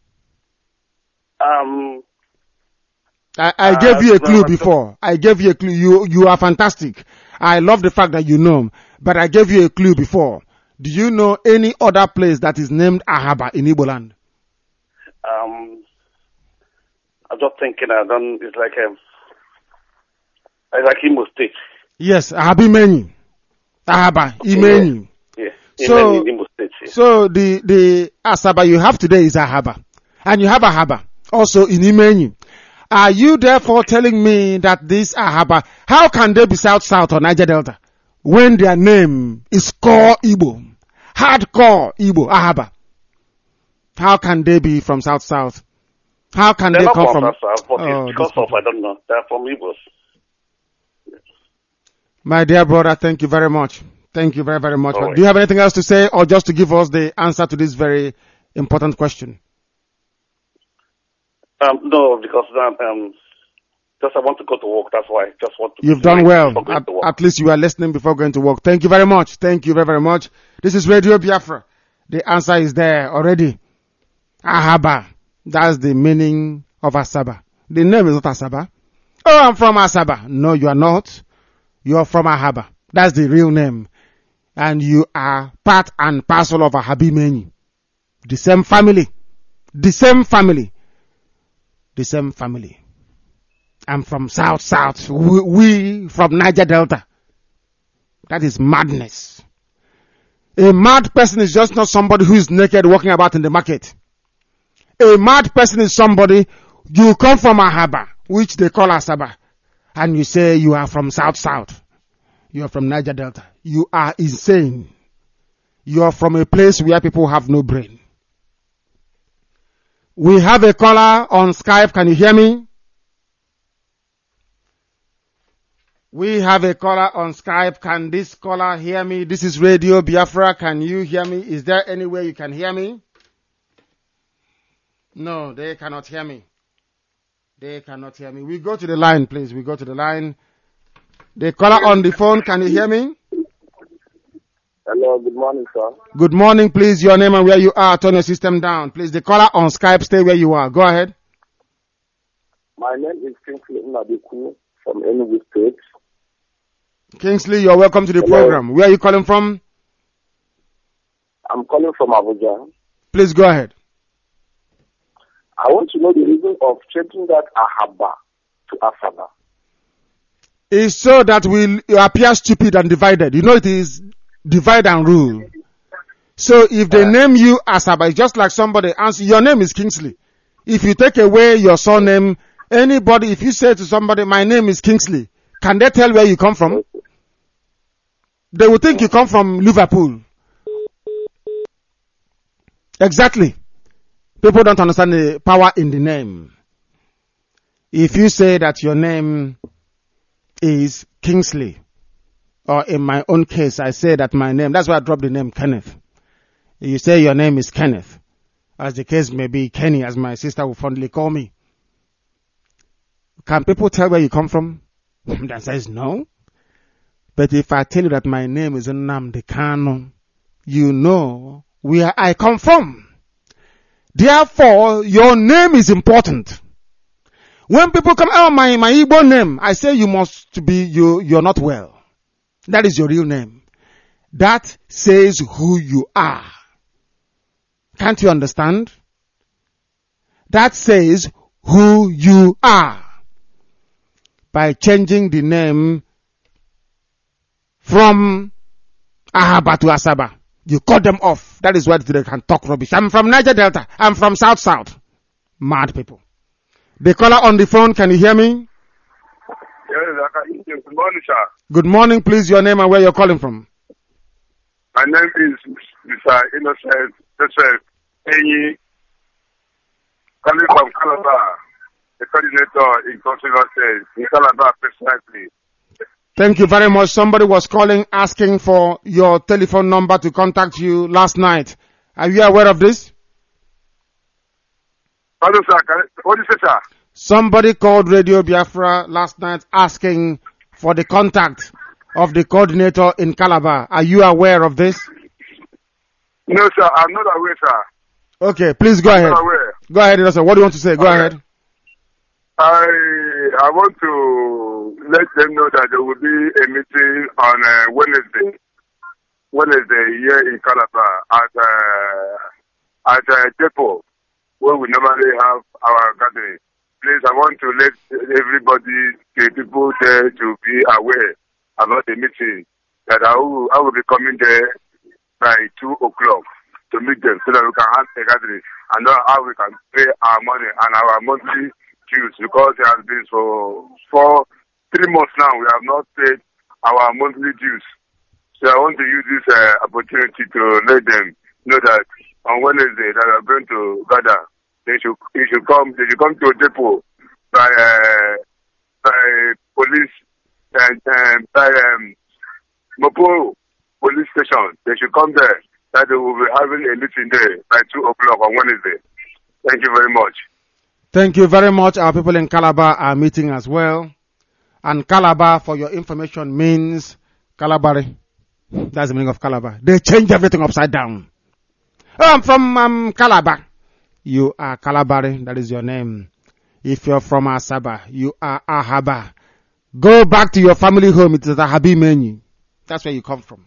Um, I, I Uh, gave you a clue well, before. I gave you a clue. You, you are fantastic. I love the fact that you know, but I gave you a clue before. Do you know any other place that is named Ahaba in Igbo land? um, I'm just thinking, I don't, it's like, um, it's like Imo State. Yes, Ahabi Meni. Ahaba, Imeni. Yeah. So- in Imo State. Yeah. So the, the Asaba you have today is Ahaba. And you have Ahaba also in Imeni. Are you therefore telling me that this Ahaba, how can they be South South or Niger Delta when their name is core Igbo? Hardcore Igbo, Ahaba. How can they be from South South? How can They're they not come from from? South South, but Oh, it's because these of, I don't know, they're from Igbos. My dear brother, thank you very much. Thank you very, very much. All right. Do you have anything else to say or just to give us the answer to this very important question? Um, no, because um, um, just I want to go to work, that's why I just want to. You've done well. before going At, to work. at least you are listening before going to work. Thank you very much. Thank you very, very much. This is Radio Biafra. The answer is there already. Ahaba. That's the meaning of Asaba. The name is not Asaba. Oh, I'm from Asaba. No, you are not. You are from Ahaba. That's the real name. And you are part and parcel of Ahabi Meni. The same family. The same family. The same family. I'm from South South. We, we from Niger Delta. That is madness. A mad person is just not somebody who is naked walking about in the market. A mad person is somebody, you come from Ahaba, which they call Asaba, and you say you are from South South. You are from Niger Delta. You are insane. you're from a place where people have no brain. We have a caller on Skype. Can you hear me? We have a caller on Skype. Can this caller hear me? This is Radio Biafra. Can you hear me? Is there any way you can hear me? No, they cannot hear me. They cannot hear me. We go to the line, please. We go to the line. The caller on the phone, can you hear me? Hello, good morning, sir. Good morning, please. Your name and where you are. Turn your system down. Please, the caller on Skype, stay where you are. Go ahead. My name is Kingsley Nadiku from Enugu State. Kingsley, you're welcome to the Hello. program. Where are you calling from? I'm calling from Abuja. Please go ahead. I want to know the reason of changing that Ahaba to Asaba. It's so that we appear stupid and divided. You know it is divide and rule. So if they Uh, name you Asaba, it's just like somebody answer, your name is Kingsley. If you take away your surname, anybody, if you say to somebody, my name is Kingsley, can they tell where you come from? They will think you come from Liverpool. Exactly. People don't understand the power in the name. If you say that your name is Kingsley, or in my own case, I say that my name, that's why I dropped the name Kenneth. You say your name is Kenneth, as the case may be, Kenny, as my sister will fondly call me. Can people tell where you come from? The answer is no. But if I tell you that my name is Nnamdi Kanu, you know where I come from. Therefore, your name is important. When people come, oh, my, my Igbo name, I say you must be, you, you're not well. That is your real name. That says who you are. Can't you understand? That says who you are. By changing the name from Ahaba to Asaba, you cut them off. That is why they can talk rubbish. I'm from Niger Delta. I'm from South South. Mad people. The caller on the phone, can you hear me? Yes, I can hear you. Good morning, sir. Good morning, please. Your name and where you're calling from. My name is Mister Innocent Joseph Enyi, calling from Calabar, the coordinator in Consular State, in Calabar precisely. Thank you very much. Somebody was calling asking for your telephone number to contact you last night. Are you aware of this? Hello, sir. Can I, what did you say, sir? Somebody called Radio Biafra last night asking for the contact of the coordinator in Calabar. Are you aware of this? No, sir. I'm not aware, sir. Okay, please go I'm ahead. not aware. Go ahead, Innocent. What do you want to say? Go Okay. ahead. I I want to let them know that there will be a meeting on uh, Wednesday, Wednesday here in Calabar at uh, at uh, depot where we normally have our gathering. Please, I want to let everybody, the people there, to be aware about the meeting. That I will I will be coming there by two o'clock to meet them so that we can have a gathering and know how we can pay our money and our monthly dues, because it has been for for three months now we have not paid our monthly dues. So I want to use this uh, opportunity to let them know that on Wednesday that we are going to gather. They should they should come they should come to a depot by uh, by police and uh, by um, Mopo police station. They should come there. That they will be having a meeting there by two o'clock on Wednesday. Thank you very much. Thank you very much. Our people in Calabar are meeting as well. And Calabar, for your information, means Calabari. That's the meaning of Calabar. They change everything upside down. Oh, I'm from um, Calabar. You are Calabari. That is your name. If you're from Asaba, you are Ahaba. Go back to your family home. It is the Ahabi menu. That's where you come from.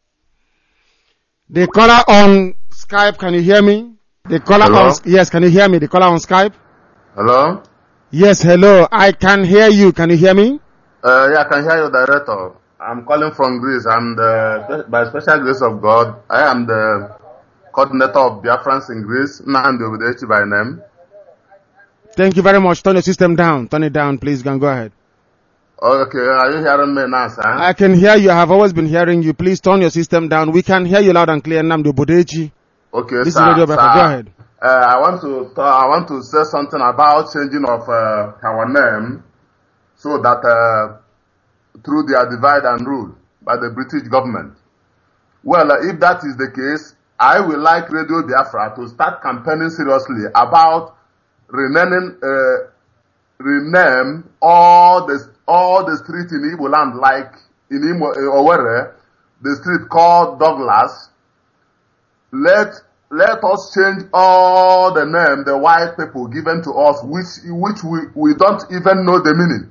The caller on Skype, can you hear me? The caller Hello? on, yes, can you hear me? The caller on Skype? Hello? Yes, hello. I can hear you. Can you hear me? Uh, yeah, I can hear you, Director. I'm calling from Greece. I'm the, by special grace of God, I am the coordinator of Biafrans in Greece, Nnamdi Ogudechi by name. Thank you very much. Turn your system down. Turn it down, please. You can go ahead. Okay, are you hearing me now, sir? I can hear you. I have always been hearing you. Please turn your system down. We can hear you loud and clear. Namdo Bodeji. Okay, This sir. is Radio sir. Biafra. Go ahead. Uh, I want to ta- I want to say something about changing of uh, our name, so that uh, through their divide and rule by the British government. Well, uh, if that is the case, I would like Radio Biafra to start campaigning seriously about renaming, uh, rename all the all the streets in Igbo land, like in Imo, uh, Owerri, the street called Douglas. Let let us change all the name the white people given to us, which which we, we don't even know the meaning.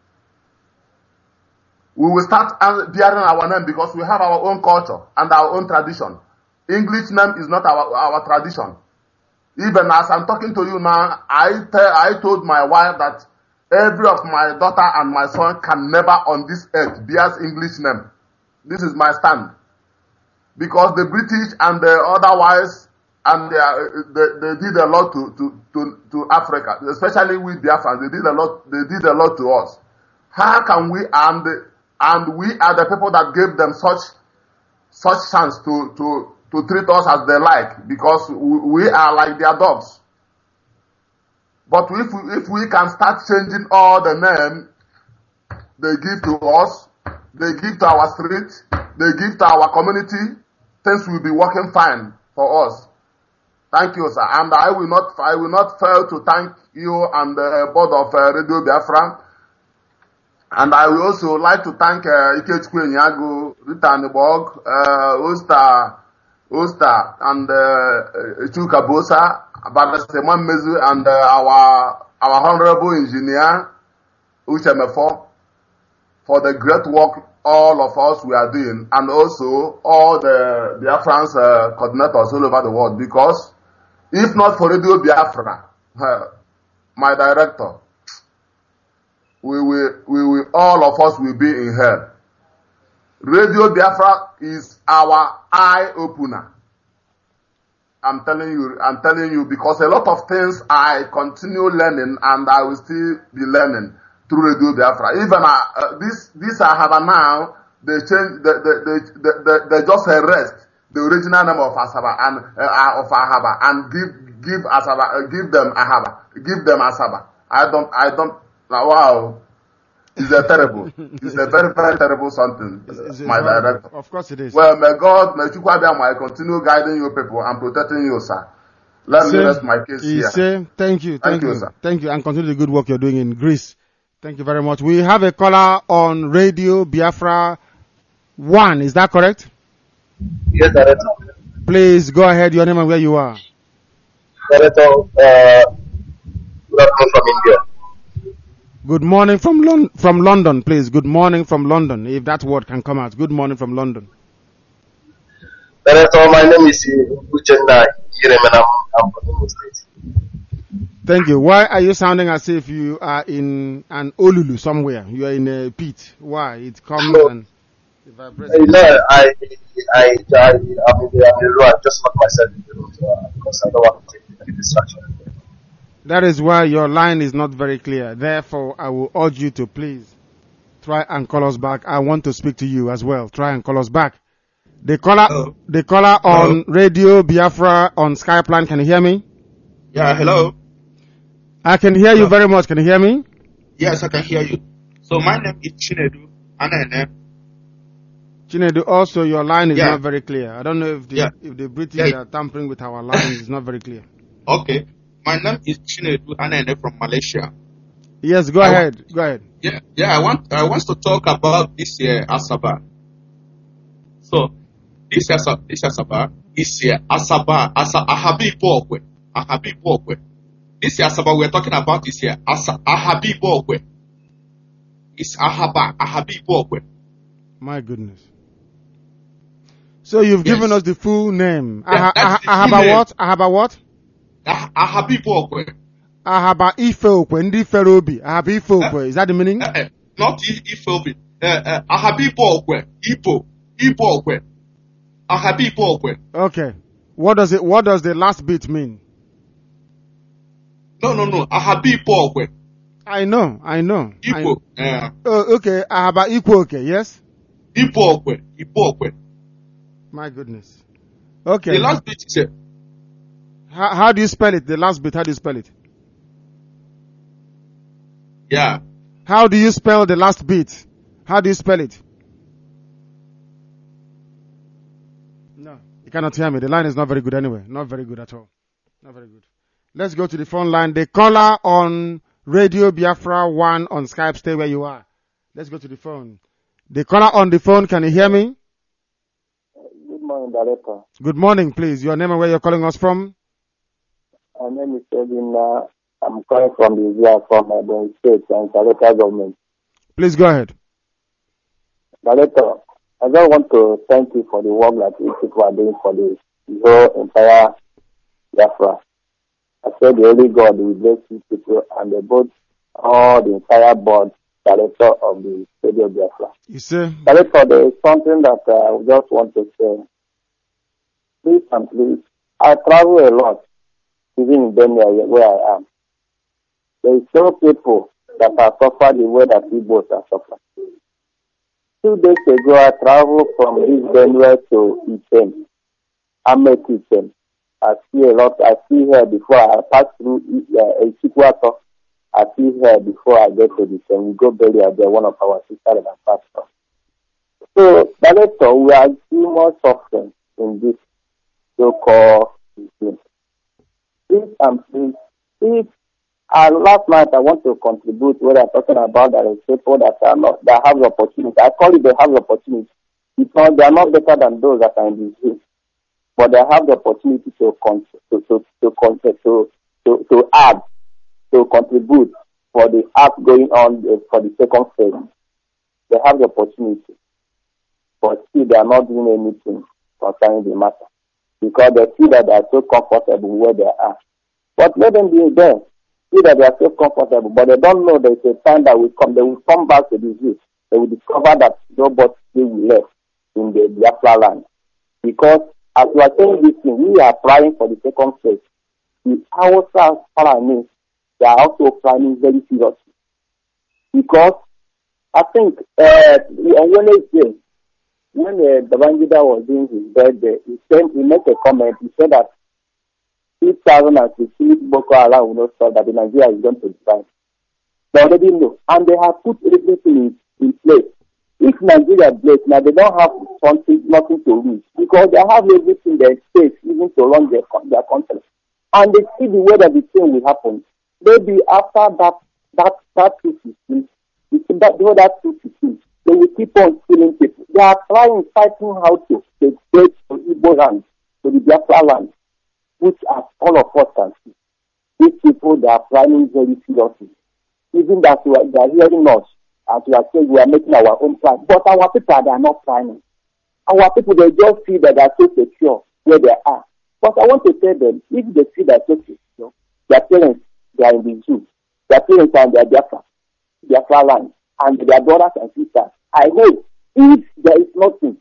We will start bearing our name because we have our own culture and our own tradition. English name is not our our tradition. Even as I'm talking to you now, I tell, I told my wife that every of my daughter and my son can never on this earth bear English name. This is my stand. Because the British and the otherwise, and they, are, they, they did a lot to, to, to, to Africa, especially with Biafrans. They did a lot, they did a lot to us. How can we, and, and we are the people that gave them such, such chance to, to, to treat us as they like, because we, we are like their dogs. But if we, if we can start changing all the name they give to us, they give to our street, they give to our community, things will be working fine for us. Thank you, sir. And I will not, I will not fail to thank you and the board of uh, Radio Biafra. And I will also like to thank uh, Ikechukwu Nyago, Rita Nibog, uh, Osta, Osta, and uh, Chuka Bosa, Badaseman Mezu, and uh, our our honorable engineer, Uchemefo, for the great work all of us we are doing, and also all the Biafrans uh, coordinators all over the world. Because if not for Radio Biafra, uh, my director, we will, we will, all of us will be in hell. Radio Biafra is our eye opener. I'm telling you, I'm telling you, because a lot of things I continue learning and I will still be learning through Radio Biafra. Even uh, uh, this, this I have now, they change, they, they, they, they, they just arrest the original name of Asaba and uh, of Ahaba and give, give Asaba, uh, give them Ahaba, give them Asaba. I don't, I don't. Wow. It's a terrible. It's a very, very terrible something, It's, it's, my it's horrible. director. Of course it is. Well, may God, may Chukwabiyama continue guiding you people and protecting you, sir. Let me rest my case he here. say, thank you, thank, Thank you, you, sir. thank you, and continue the good work you're doing in Greece. Thank you very much. We have a caller on Radio Biafra one. Is that correct? Yes, Director. Please go ahead. Your name and where you are. Director, uh, good afternoon from India. Good morning from Lon- from London, please. Good morning from London, if that word can come out. Good morning from London. Director, my name is Uchenna Yeremen. I'm, I'm from Imo State. Thank you. Why are you sounding as if you are in an Olulu somewhere? You are in a pit. Why? It comes No. and it vibrates. Uh, no, I, I, I, I'm in the, I'm in the room. I just locked myself in the room uh, because I don't want to take any distraction. That is why your line is not very clear. Therefore, I will urge you to please try and call us back. I want to speak to you as well. Try and call us back. The caller, Hello. the caller on Radio Biafra on Skype line. Can you hear me? Yeah, hello. I can hear you Hello. very much. Can you hear me? Yes, I can hear you. So my name is Chinedu Anene. Chinedu, also your line is Yeah. not very clear. I don't know if the Yeah. if the British Yeah. are tampering with our lines. It's not very clear. Okay. My name is Chinedu Anene from Malaysia. Yes, go I ahead. Go ahead. Yeah, yeah. I want I want to talk about this year Asaba. So this Asaba, this Asaba is here Asaba Asa Ahabi Bokwe Ahabi Bokwe. This Asaba we're talking about is here Asa Ahabi Bokwe. It's Ahaba Ahabi Bokwe. My goodness. So you've Yes. given us the full name. Yeah, Aha, that's the aha, full Ahaba name. what? Ahaba what? Ah- Ahabi Bokwe. Ahaba Ife Okwe, Ndi Ferobi. Ahaba Ife Okwe. Is that the meaning? Uh, uh, not I- Ifobi. Uh, uh, Ahabibo Okwe. Ibo. Ibo Okwe. Ahabibo Okwe. Okay. What does it, what does the last bit mean? No, no, no. Ahabibo Okwe. I know, I know. I Igbo, uh, Oh, okay. Ahaba Ikwo, okay, yes? Igbo Okwe, Igbo Okwe. My goodness. Okay. The last bit is uh, How, how do you spell it? The last bit, how do you spell it? yeah. How do you spell the last bit? How do you spell it? No, you cannot hear me. The line is not very good anyway. Not very good at all. Not very good. Let's go to the phone line. The caller on Radio Biafra one on Skype, stay where you are. Let's go to the phone. The caller on the phone, can you hear me? Good morning, Director. Good morning, please. Your name and where you're calling us from? My name is Edwin. I'm calling from the Israel from my Benue State and Director government. Please go ahead. Director, I just want to thank you for the work that you people are doing for the whole entire Biafra. I said the Holy God will bless you people and the both all the entire board director of the Radio Biafra. You say? Director, there is something that uh, I just want to say. Please and please, I travel a lot, even in Benue where I am. There is no people that have suffered the way that Igbos have suffered. Two days ago, I traveled from this Benue to Iten, Amet Iten. I see a lot, I see here before I pass through uh, Echikwata. I see here before I get to the Iten. We go bury at there, one of our sisters and pastor. So, Director, we are seeing more suffering in this so-called regime. Please and please, if Uh, last night I want to contribute where I'm talking about that is people that are not that have the opportunity. I call it they have the opportunity because they are not better than those that are in the zoo, but they have the opportunity to con- to to to, con- to to to add to contribute for the act going on uh, for the second phase. They have the opportunity, but still they are not doing anything concerning the matter because they feel that they are so comfortable where they are. But let them be there. See that they are so comfortable, but they don't know there is a time that will come. They will come back to the zoo. They will discover that nobody will left in the Biafra land. Because as we are saying this thing, we are applying for the second phase. The Hausa Fulani, they are also planning very seriously. Because I think uh, on Wednesday, when uh, Babangida was doing his birthday, he said he made a comment. He said that two thousand sixteen Boko Haram will not stop, that the Nigeria is going to decline. They already know. And they have put everything in, in place. If Nigeria breaks, now they don't have something, nothing to lose. Because they have everything there in space, even to run their, their country. And they see the way that the thing will happen. Maybe after that, that, that two fifteen, that, the other two fifteen, they will keep on killing people. They are trying, fighting how to take to Igbo land, to the Biafra land, which as all of us can see. These people, they are planning very seriously. Even that we are, they are hearing us, and we are saying we are making our own plan. But our people, they are not planning. Our people, they just feel that they are so secure where they are. But I want to tell them, if they feel that so secure, their parents, they are in the zoo. Their parents are in their Biafra, Biafra land, and their brothers and sisters. I hope, if there is nothing,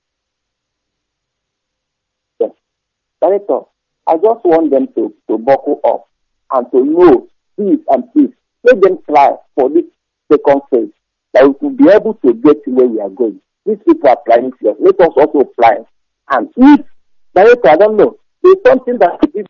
yes, Director, I just want them to, to buckle up and to know, please and please, let them try for this second phase, that we will be able to get to where we are going. These people are planning for us. Let us also plan. And if, Director, I don't know, there's something that is.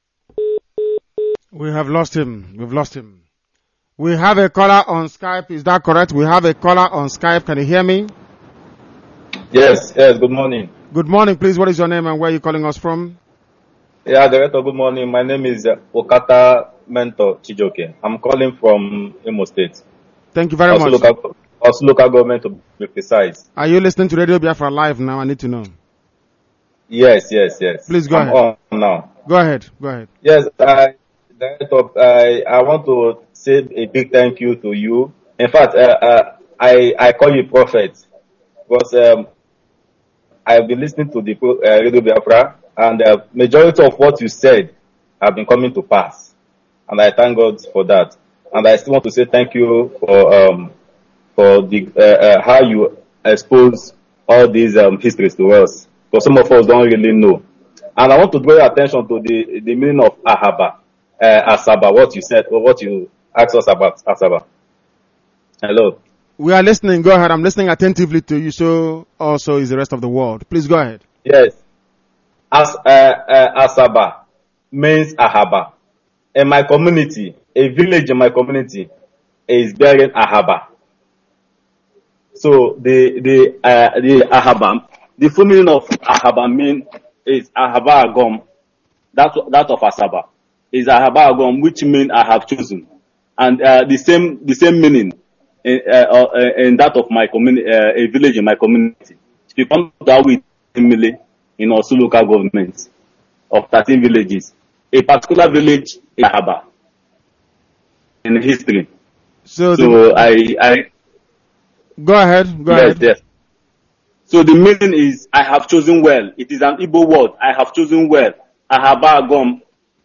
We have lost him. We've lost him. We have a caller on Skype. Is that correct? We have a caller on Skype. Can you hear me? Yes, yes, good morning. Good morning, please. What is your name and where are you calling us from? Yeah, Director, good morning. My name is uh, Okata Mentor Chijoke. I'm calling from Imo State. Thank you very also much. Local, also local government to be precise. Are you listening to Radio Biafra live now? I need to know. Yes, yes, yes. Please go I'm ahead. on now. Go ahead. Go ahead. Yes, I, Director, I, I want to say a big thank you to you. In fact, uh, uh, I, I call you prophet because um, I've been listening to the uh, Radio Biafra, and the uh, majority of what you said have been coming to pass. And I thank God for that. And I still want to say thank you for um, for the uh, uh, how you expose all these um, histories to us. Because some of us don't really know. And I want to draw your attention to the, the meaning of Ahaba, uh, Asaba, what you said, or what you ask us about Asaba. Hello. We are listening. Go ahead. I'm listening attentively to you. So also is the rest of the world. Please go ahead. Yes. As uh, uh, Asaba means Ahaba. In my community, a village in my community is bearing Ahaba. So the the uh, the Ahaba, the full meaning of Ahaba mean is Ahaba Agom. That that of Asaba is Ahaba Agom, which means I have chosen, and uh, the same the same meaning in, uh, uh, in that of my community, uh, a village in my community. If you come to Awi in also local government of thirteen villages, a particular village is Ahaba in history. So, So the, I I go ahead. Go yes ahead. yes. So the meaning is I have chosen well. It is an Igbo word. I have chosen well. Ahaba Agom.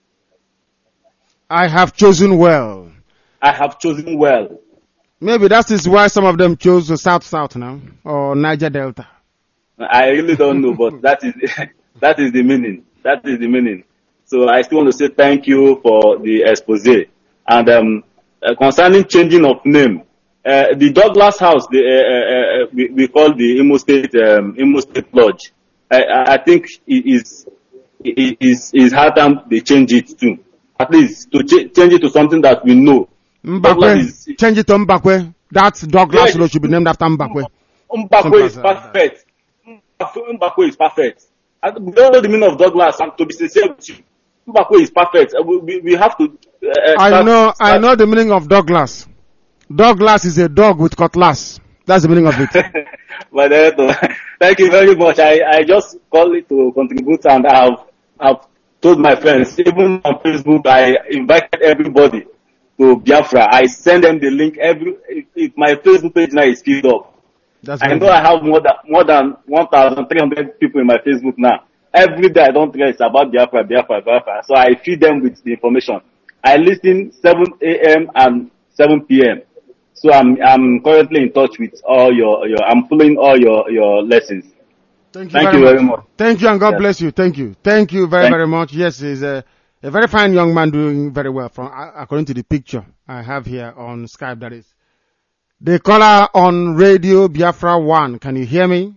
I have chosen well. I have chosen well. Maybe that is why some of them chose the South South now or Niger Delta. I really don't know, but that is that is the meaning. That is the meaning. So I still want to say thank you for the expose. And um, uh, concerning changing of name, uh, the Douglas House, the, uh, uh, uh, we, we call the Imo State um, Imo State Lodge. I, I I think it is it is is high time they change it to at least to ch- change it to something that we know. Douglas Mbakwe. is Change it to Mbakwe. That Douglas Yes. Road should be named after Mbakwe. Mbakwe is Simple as that. perfect. Mbakwe is perfect. I we don't know the meaning of Douglas, and to be sincere with you, Mbakwe is perfect. Uh, We, we, we have to. Uh, I start, know, I start. know the meaning of Douglas. Douglas is a dog with cutlass. That's the meaning of it. But uh, thank you very much. I, I just call it to contribute, and I've I've told my friends, even on Facebook, I invited everybody to Biafra. I send them the link. Every if, if my Facebook page now is filled up. That's I very know good. I have more than more than one thousand three hundred people in my Facebook now. Every day I don't care, it's about Biafra, Biafra, Biafra. So I feed them with the information. I listen seven a.m. and seven p.m. So I'm I'm currently in touch with all your, your I'm following all your, your lessons. Thank you, Thank very, you much. very much. Thank you and God Yes. bless you. Thank you. Thank you very, Thank- very much. Yes, he's a, a very fine young man doing very well from, uh, according to the picture I have here on Skype, that is. The caller on Radio Biafra one. Can you hear me?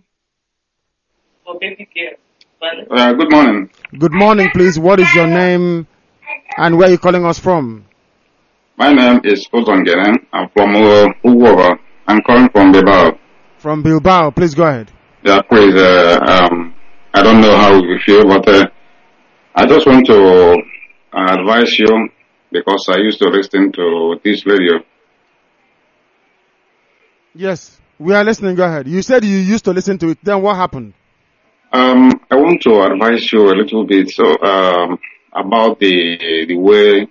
Uh, good morning. Good morning, please. What is your name and where are you calling us from? My name is Ozongene. I'm from uh, Uwova. I'm calling from Bilbao. From Bilbao. Please go ahead. Yeah, please. Uh, um, I don't know how you feel, but uh, I just want to uh, advise you because I used to listen to this radio. Yes, we are listening. Go ahead. You said you used to listen to it. Then what happened? Um, I want to advise you a little bit so um, about the the way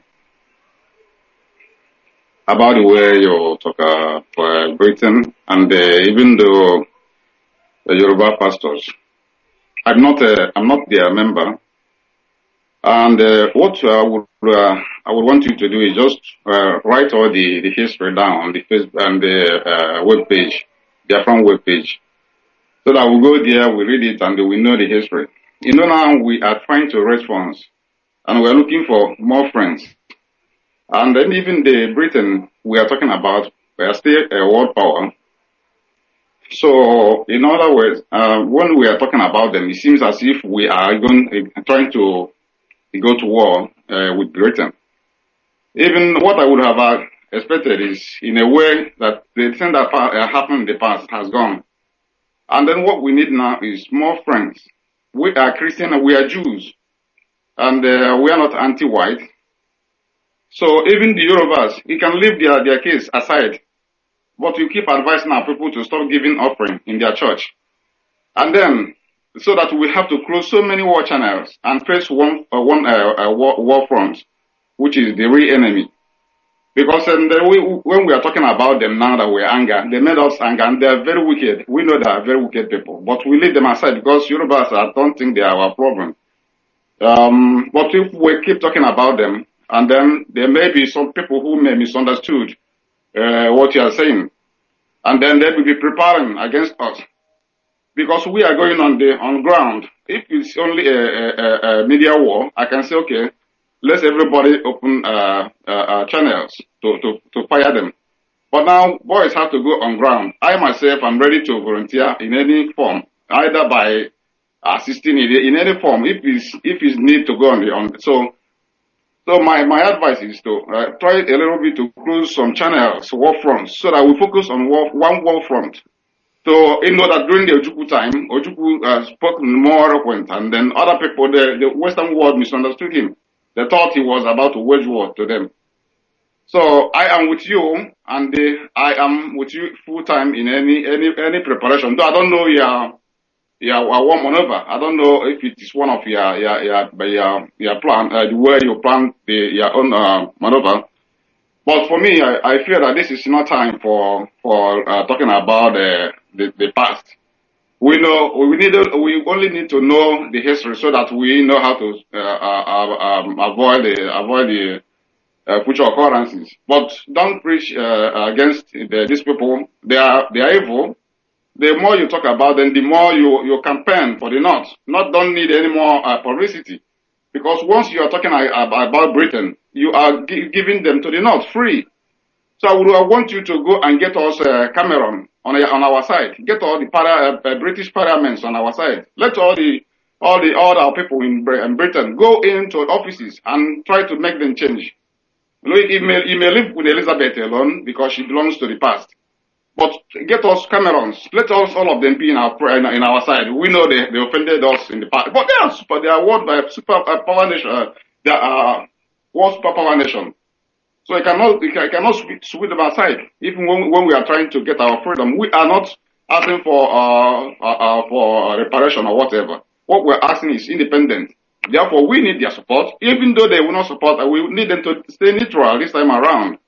about the way you talk uh, for Britain and uh, even though the Yoruba pastors. I'm not uh, I'm not their member, and uh, what I would uh, I would want you to do is just uh, write all the, the history down on the Facebook and the uh, web page, their front web page, so that we go there, we read it, and we know the history. You know, now we are trying to raise funds, and we are looking for more friends. And then even the Britain we are talking about, we are still a world power. So, in other words, uh, when we are talking about them, it seems as if we are going, uh, trying to go to war uh, with Britain. Even what I would have uh, expected is, in a way, that the thing that uh, happened in the past has gone. And then what we need now is more friends. We are Christian and we are Jews. And uh, we are not anti-white. So even the Yorubas, you can leave their, their case aside. But you keep advising our people to stop giving offering in their church. And then, so that we have to close so many war channels and face one, uh, one uh, uh, war, war front, which is the real enemy. Because um, the, we, when we are talking about them now that we are anger, they made us anger and they are very wicked. We know they are very wicked people. But we leave them aside because Yorubas, I don't think they are our problem. Um, but if we keep talking about them, and then there may be some people who may misunderstood uh, what you are saying, and then they will be preparing against us. Because we are going on the on ground. If it's only a, a, a media war, I can say, okay, let everybody open uh, uh, uh, channels to, to, to fire them. But now boys have to go on ground. I myself am ready to volunteer in any form, either by assisting in, in any form if it's if it's need to go on the on. So so my, my advice is to uh, try a little bit to close some channels, war fronts, so that we focus on war, one war front. So you know that during the Ojukwu time, Ojukwu uh, spoke more eloquent, and then other people, the, the Western world misunderstood him. They thought he was about to wage war to them. So I am with you, and uh, I am with you full time in any any any preparation. Though I don't know your your war maneuver. I don't know if it is one of your your your your, your plan, uh, the way you plan the your own uh, maneuver. But for me, I, I feel that this is not time for for uh, talking about uh, the the past. We know we need we only need to know the history so that we know how to uh, uh, um, avoid the avoid the uh, future occurrences. But don't preach uh, against the, these people. They are they are evil. The more you talk about them, the more you you campaign for the North. North don't need any more uh, publicity, because once you are talking about Britain, you are gi- giving them to the North free. So I would I want you to go and get us uh, Cameron on on our side. Get all the para, uh, British parliaments on our side. Let all the all the all our people in, Br- in Britain go into offices and try to make them change. You know, he may, he may live with Elizabeth alone because she belongs to the past. But get us Camerons. Let us all of them be in our in, in our side. We know they, they offended us in the past, but they are super. They are world by super uh, power nation. Uh, they are uh, world super power nation. So I cannot, I cannot sweep, sweep them aside. Even when, when we are trying to get our freedom, we are not asking for, uh, uh, uh for reparation or whatever. What we're asking is independent. Therefore, we need their support. Even though they will not support, we need them to stay neutral this time around.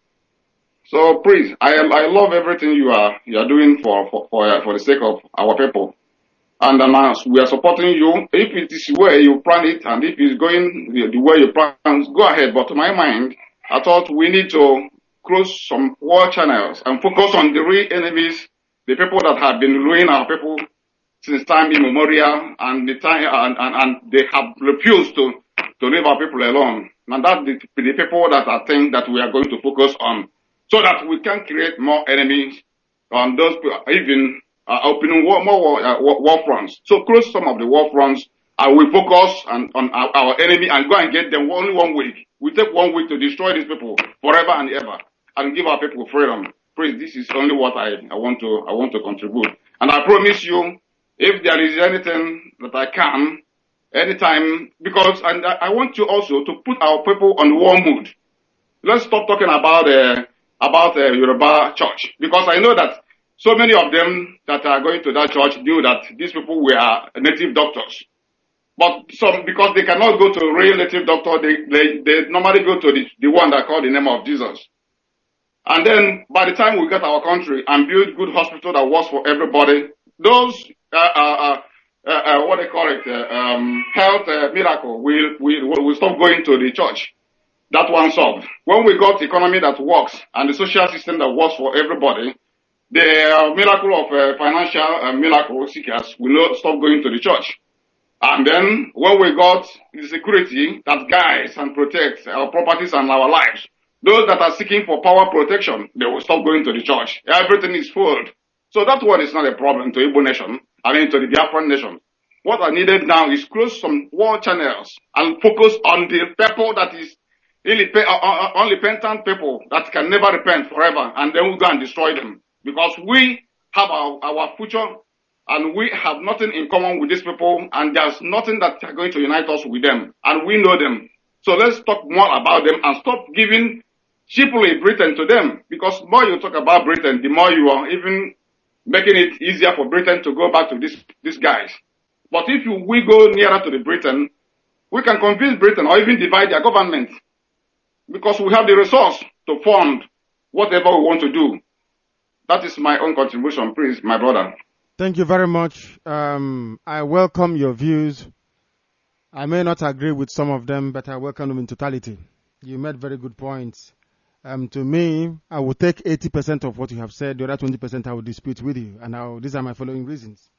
So please, I, I love everything you are, you are doing for, for, for, uh, for the sake of our people. And um, uh, we are supporting you. If it is where you plan it, and if it's going the, the way you plan, go ahead. But to my mind, I thought we need to close some war channels and focus on the real enemies, the people that have been ruining our people since time immemorial, and the time and, and, and they have refused to, to leave our people alone. And that's the, the people that I think that we are going to focus on, so that we can create more enemies on those people, even uh, opening war, more war, uh, war, war fronts. So close some of the war fronts, and we focus on, on our, our enemy and go and get them only one week. We take one week to destroy these people forever and ever and give our people freedom. Please, this is only what I, I want to I want to contribute. And I promise you, if there is anything that I can, anytime, because and I, I want you also to put our people on war mood. Let's stop talking about uh, about uh, Yoruba church, because I know that so many of them that are going to that church knew that these people were native doctors. But some, because they cannot go to a real native doctor, they, they, they normally go to the, the one that call the name of Jesus. And then by the time we get our country and build good hospital that works for everybody, those, uh, uh, uh, uh what they call it, uh, um, health uh, miracle will, will, will stop going to the church. That one solved. When we got economy that works and the social system that works for everybody, the uh, miracle of uh, financial uh, miracle seekers will not stop going to the church. And then when we got the security that guides and protects our properties and our lives, those that are seeking for power protection, they will stop going to the church. Everything is full. So that one is not a problem to Igbo nation, I mean to the Biafran nation. What I needed now is close some war channels and focus on the people that is unrepentant people that can never repent forever, and then we go and destroy them. Because we have our, our future, and we have nothing in common with these people, and there's nothing that are going to unite us with them, and we know them. So let's talk more about them and stop giving cheaply Britain to them, because the more you talk about Britain, the more you are even making it easier for Britain to go back to this, these guys. But if you, we go nearer to the Britain, we can convince Britain or even divide their government, because we have the resource to fund whatever we want to do. That is my own contribution, please, my brother. Thank you very much. Um, I welcome your views. I may not agree with some of them, but I welcome them in totality. You made very good points. Um, to me, I will take eighty percent of what you have said. The other twenty percent I will dispute with you. And I'll, these are my following reasons.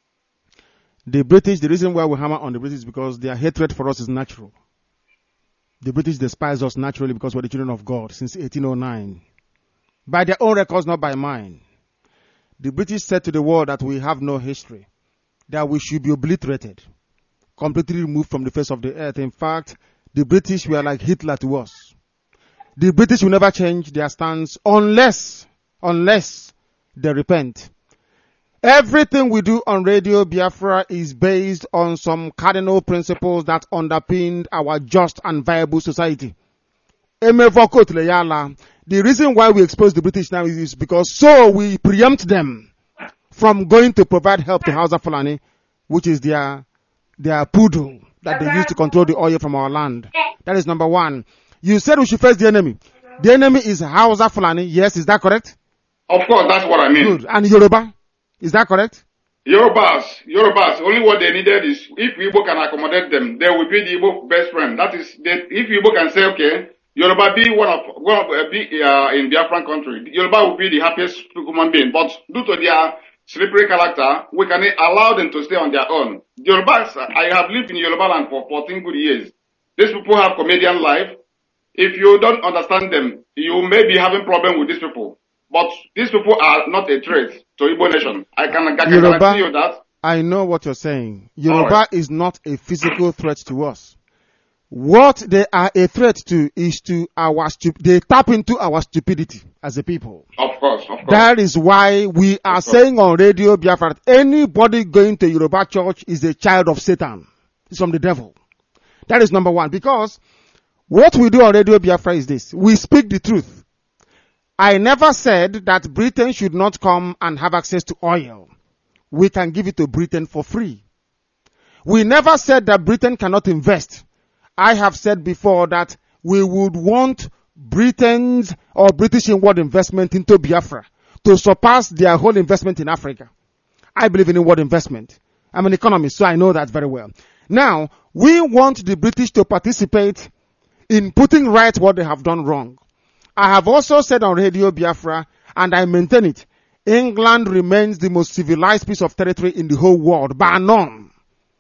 The British, the reason why we hammer on the British is because their hatred for us is natural. The British despise us naturally because we're the children of God since eighteen oh nine. By their own records, not by mine. The British said to the world that we have no history, that we should be obliterated, completely removed from the face of the earth. In fact, the British were like Hitler to us. The British will never change their stance unless, unless they repent. Everything we do on Radio Biafra is based on some cardinal principles that underpinned our just and viable society. The reason why we expose the British now is because so we preempt them from going to provide help to Hausa Fulani, which is their, their poodle that they use to control the oil from our land. That is number one. You said we should face the enemy. The enemy is Hausa Fulani. Yes, is that correct? Of course, that's what I mean. Good. And Yoruba? Is that correct? Yorubas, Yorubas, only what they needed is if Igbo can accommodate them, they will be the Igbo best friend. That is, they, if Igbo can say, okay, Yoruba be one of, one of, uh, be, uh, in Biafran country, Yoruba will be the happiest human being. But due to their slippery character, we can allow them to stay on their own. The Yorubas, I have lived in Yoruba land for fourteen good years. These people have comedian life. If you don't understand them, you may be having problem with these people. But these people are not a threat to Igbo nation. I can, I can Yoruba, guarantee you that. I know what you're saying. Yoruba right. is not a physical threat to us. What they are a threat to is to our stup- they tap into our stupidity as a people. Of course, of course. That is why we are saying on Radio Biafra that anybody going to Yoruba church is a child of Satan. It's from the devil. That is number one. Because what we do on Radio Biafra is this. We speak the truth. I never said that Britain should not come and have access to oil. We can give it to Britain for free. We never said that Britain cannot invest. I have said before that we would want Britain's or British inward investment into Biafra to surpass their whole investment in Africa. I believe in inward investment. I'm an economist, so I know that very well. Now, we want the British to participate in putting right what they have done wrong. I have also said on Radio Biafra, and I maintain it, England remains the most civilized piece of territory in the whole world, bar none.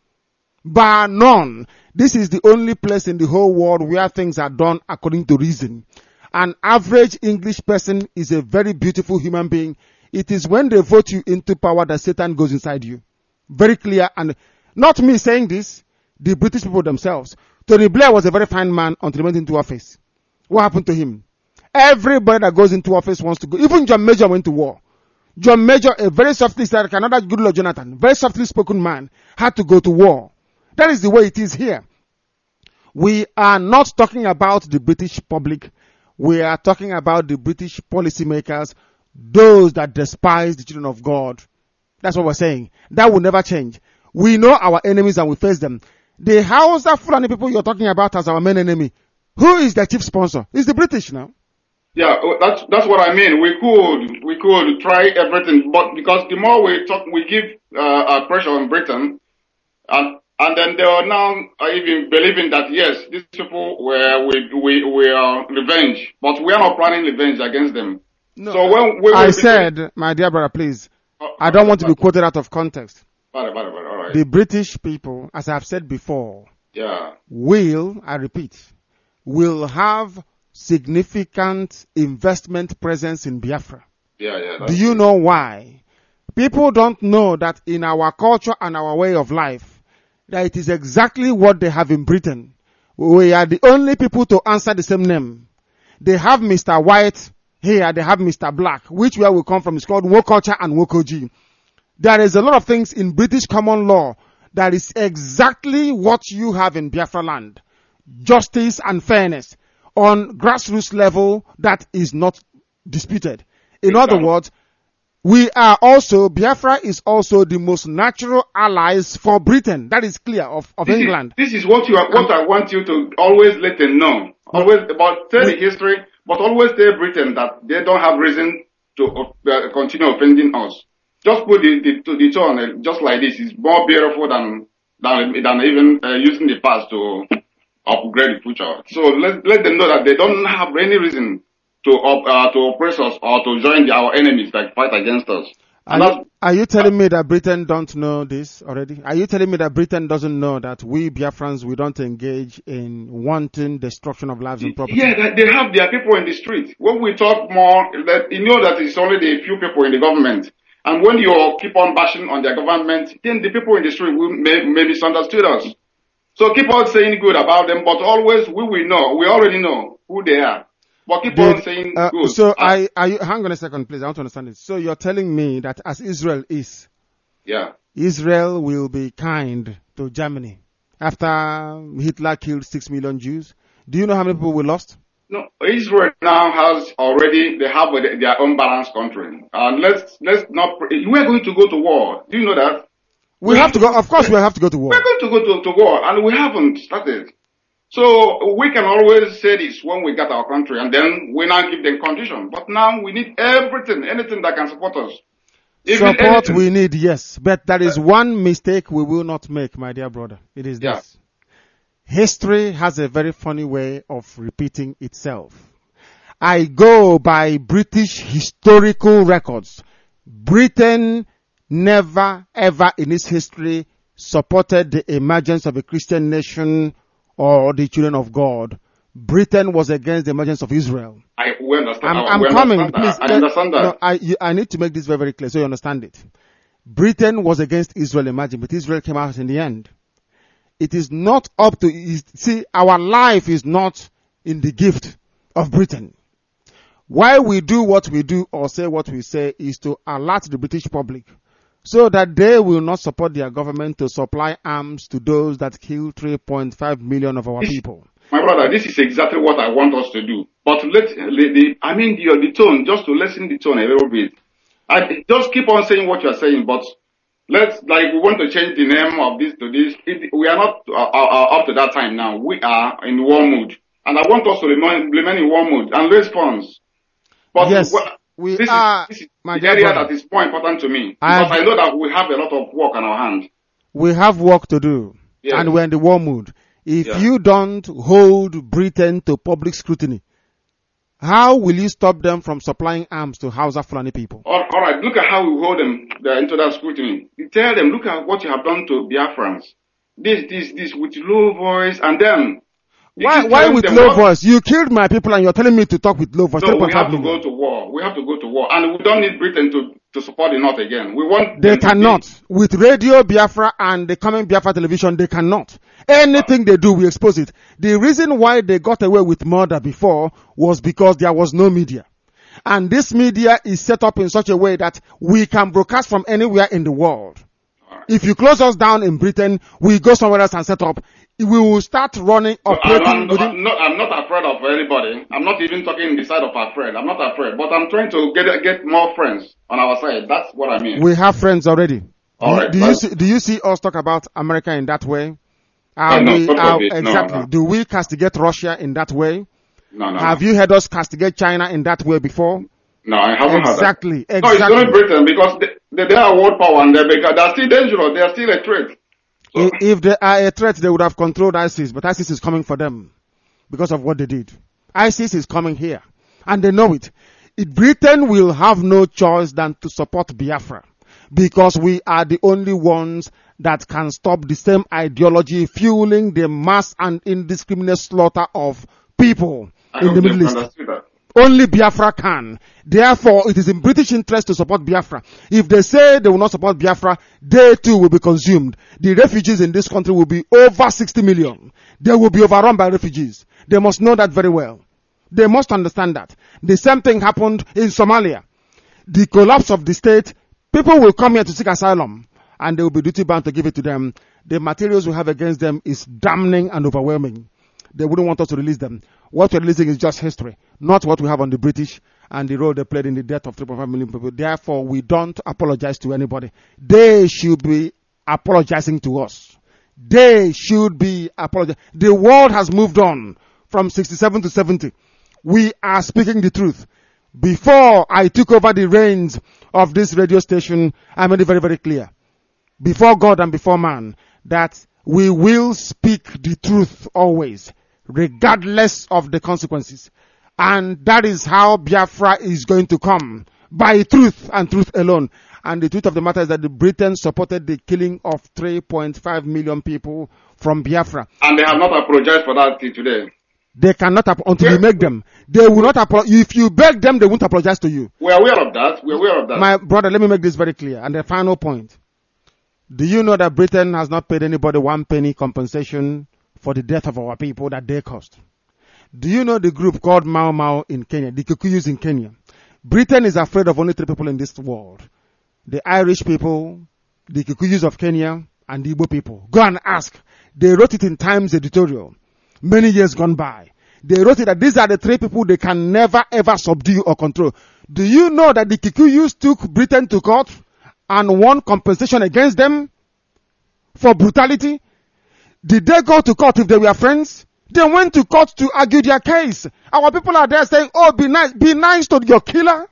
Bar none. This is the only place in the whole world where things are done according to reason. An average English person is a very beautiful human being. It is when they vote you into power that Satan goes inside you. Very clear, and not me saying this, the British people themselves. Tony Blair was a very fine man until he went into office. What happened to him? Everybody that goes into office wants to go. Even John Major went to war. John Major, a very softly like another good Lord Jonathan, very softly spoken man, had to go to war. That is the way it is here. We are not talking about the British public. We are talking about the British policymakers, those that despise the children of God. That's what we're saying. That will never change. We know our enemies and we face them. The Hausa Fulani people you're talking about as our main enemy, who is their chief sponsor? It's the British now. Yeah, that's that's what I mean. We could we could try everything, but because the more we talk, we give uh, uh, pressure on Britain, and and then they are now uh, even believing that yes, these people were we we we are revenge, but we are not planning revenge against them. No, so when we I said, my dear brother, please, oh, I don't want to be quoted out of context. Bye, bye, bye, all right. The British people, as I've said before, yeah, will, I repeat, will have significant investment presence in Biafra. Yeah, yeah. Do you know why? People don't know that in our culture and our way of life, that it is exactly what they have in Britain. We are the only people to answer the same name. They have Mister White here, they have Mister Black, which where we come from is called Wokocha and Wokoji. There is a lot of things in British common law that is exactly what you have in Biafra land. Justice and fairness on grassroots level that is not disputed. In other words, we are also, Biafra is also the most natural allies for Britain. That is clear of, of this England. Is, this is what you are, what I want you to always let them know. Always about tell the history, but always tell Britain that they don't have reason to uh, continue offending us. Just put the, the, to the tone, uh, just like this, is more beautiful than, than, than even uh, using the past to upgrade the future. So let, let them know that they don't have any reason to, uh, to oppress us or to join the, our enemies that fight against us. Are And you, that's, are you telling me that Britain don't know this already? Are you telling me that Britain doesn't know that we Biafrans, we don't engage in wanton destruction of lives and property? yeah, they they have their people in the street. When we talk more, that you know that it's only the few people in the government. And when you keep on bashing on their government, then the people in the street will may, may misunderstood us. So keep on saying good about them, but always we will know. We already know who they are. But keep on Did, saying uh, good. so Uh, I, are you, hang on a second, please. I want to understand it. So you're telling me that as Israel is, yeah. Israel will be kind to Germany after Hitler killed six million Jews? Do you know how many people we lost? No, Israel now has already, they have their own balanced country. And let's, let's not, we're going to go to war. Do you know that? We, We have have to to go. go- Of course, we have to go to war. We're going to go to, to war, and we haven't started. So we can always say this when we get our country, and then we now give them condition. But now we need everything, anything that can support us. Even Support anything. we need, yes. But there is one mistake we will not make, my dear brother. It is Yeah. this. History has a very funny way of repeating itself. I go by British historical records. Britain never ever in its history supported the emergence of a Christian nation or the children of God. Britain was against the emergence of Israel. I, we understand, I'm, uh, I'm we coming, understand please. that. I understand that. No, I, you, I need to make this very, very clear so you understand it. Britain was against Israel, imagine, but Israel came out in the end. It is not up to, is- see, our life is not in the gift of Britain. Why we do what we do or say what we say is to alert the British public so that they will not support their government to supply arms to those that kill three point five million of our This- people. My brother, this is exactly what I want us to do. But let the, the I mean the, the tone, just to lessen the tone a little bit. I just keep on saying what you are saying, but let's like we want to change the name of this to this. It, we are not uh, uh, up to that time now. We are in war mood, and I want us to remain, remain in war mood and raise funds. But Yes, what- we this are, is, this is my the dear area brother. that is more important to me I because have- I know that we have a lot of work on our hands. We have work to do, Yes. and we're in the war mood. If Yeah. you don't hold Britain to public scrutiny, how will you stop them from supplying arms to Hausa Fulani people? All, all right, look at how we hold them there into that scrutiny. You tell them, look at what you have done to Biafrans. This, this, this, with low voice, and then you Why, keep why telling with them low what- voice? You killed my people and you're telling me to talk with low voice. No, we 3.5 have to million. go to war. We have to go to war, and we don't need Britain to to support the North again. We want They them to be- cannot. With Radio Biafra and the coming Biafra television, they cannot. Anything they do, we expose it. The reason why they got away with murder before was because there was no media. And this media is set up in such a way that we can broadcast from anywhere in the world. If you close us down in Britain, we go somewhere else and set up. We will start running, No, I'm, operating I'm, within. I'm not, I'm not afraid of anybody. I'm not even talking the side of afraid. I'm not afraid, but I'm trying to get get more friends on our side. That's what I mean. We have friends already. All do, right, do you well- see, do you see us talk about America in that way? Are no, we, God are, forbid. No, exactly. no. Do we castigate Russia in that way? No, no, Have no. you heard us castigate China in that way before? No, I haven't Exactly, heard that. No, it's exactly. only Britain because they, they, they are world power and they because they are still dangerous. They are still a threat. So, I- If they are a threat, they would have controlled ISIS, but ISIS is coming for them because of what they did. ISIS is coming here, and they know it. It Britain will have no choice than to support Biafra because we are the only ones that can stop the same ideology fueling the mass and indiscriminate slaughter of people I in hope the they've Middle East. understood that. Only Biafra can. Therefore, it is in British interest to support Biafra. If they say they will not support Biafra, they too will be consumed. The refugees in this country will be over sixty million. They will be overrun by refugees. They must know that very well. They must understand that. The same thing happened in Somalia. The collapse of the state, people will come here to seek asylum and they will be duty bound to give it to them. The materials we have against them is damning and overwhelming. They wouldn't want us to release them. What we're releasing is just history, not what we have on the British and the role they played in the death of three point five million people. Therefore, we don't apologize to anybody. They should be apologizing to us. They should be apologizing. The world has moved on from sixty-seven to seventy. We are speaking the truth. Before I took over the reins of this radio station, I made it very, very clear, before God and before man, that we will speak the truth always, regardless of the consequences. And that is how Biafra is going to come, by truth and truth alone. And the truth of the matter is that the Britain supported the killing of three point five million people from Biafra. And they have not apologized for that till today. They cannot, ap- until you make them, they will not apologize. If you beg them, they won't apologize to you. We are aware of that. We are aware of that. My brother, let me make this very clear. And the final point. Do you know that Britain has not paid anybody one penny compensation for the death of our people that they caused? Do you know the group called Mau Mau in Kenya, the Kikuyus in Kenya? Britain is afraid of only three people in this world. The Irish people, the Kikuyus of Kenya, and the Igbo people. Go and ask. They wrote it in Times editorial many years gone by. They wrote it that these are the three people they can never ever subdue or control. Do you know that the Kikuyus took Britain to court and won compensation against them for brutality? Did they go to court if they were friends? They went to court to argue their case. Our people are there saying, oh, be nice, be nice to your killer.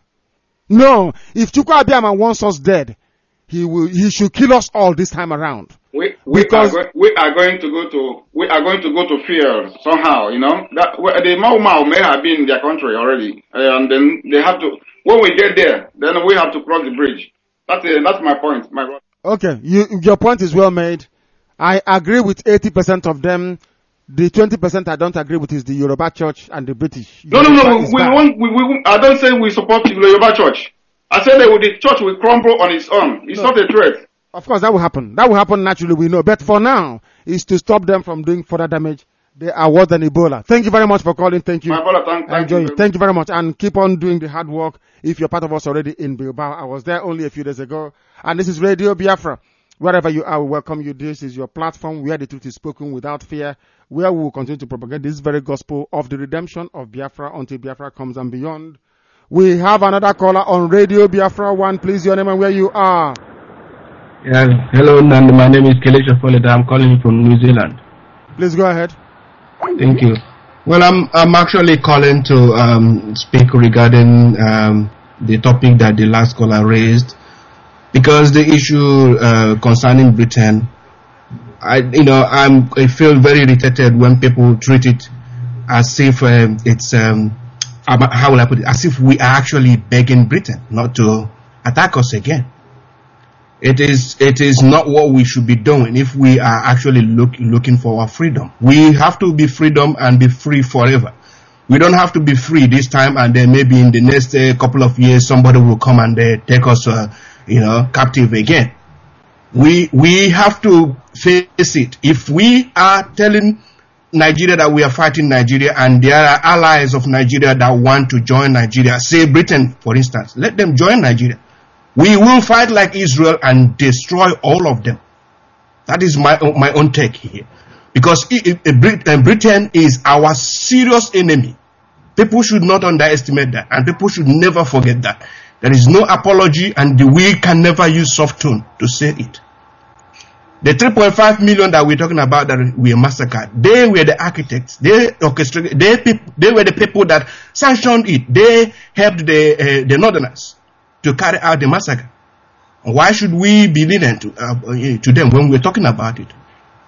No, if Chukwu Abiyama wants us dead, he will, he should kill us all this time around. We we Because- are go- we are going to go to we are going to go to fear somehow. You know that well, the Mau Mau may have been in their country already, uh, and then they have to. When we get there, then we have to cross the bridge. That's uh, that's my point, my brother. Okay, you, your point is well made. I agree with eighty percent of them. The twenty percent I don't agree with is the Yoruba Church and the British. No, no, no. Yoruba We, is we bad. won't. We, we, I don't say we support the Yoruba Church. I said that the church will crumble on its own. It's No. not a threat. Of course, that will happen. That will happen naturally, we know. But for now, is to stop them from doing further damage. They are worse than Ebola. Thank you very much for calling. Thank you. My brother, thank, I thank enjoy you. it. Thank you very much. And keep on doing the hard work if you're part of us already in Bilbao. I was there only a few days ago. And this is Radio Biafra. Wherever you are, we welcome you. This is your platform where the truth is spoken without fear, where we will continue to propagate this very gospel of the redemption of Biafra until Biafra comes and beyond. We have another caller on Radio Biafra one. Please, your name and where you are. Yeah, hello, Nand. My name is Kelesha Foleda. I'm calling you from New Zealand. Please go ahead. Thank you. Well, I'm I'm actually calling to um, speak regarding um, the topic that the last caller raised, because the issue uh, concerning Britain, I you know I'm I feel very irritated when people treat it as if um, it's um, about- how will I put it, as if we are actually begging Britain not to attack us again. It is it is not what we should be doing if we are actually look, looking for our freedom. We have to be freedom and be free forever. We don't have to be free this time and then maybe in the next uh, couple of years somebody will come and uh, take us, uh, you know, captive again. We we have to face it. If we are telling Nigeria that we are fighting Nigeria and there are allies of Nigeria that want to join Nigeria, say Britain for instance, let them join Nigeria. We will fight like Israel and destroy all of them. That is my own- my own take here. Because i- i- Brit- uh, Britain is our serious enemy. People should not underestimate that, and people should never forget that. There is no apology, and we can never use soft tone to say it. The three point five million that we're talking about that we massacred, they were the architects. They orchestrated. They, peop- they were the people that sanctioned it. They helped the uh, the Northerners to carry out the massacre. Why should we be lenient to, uh, to them when we're talking about it?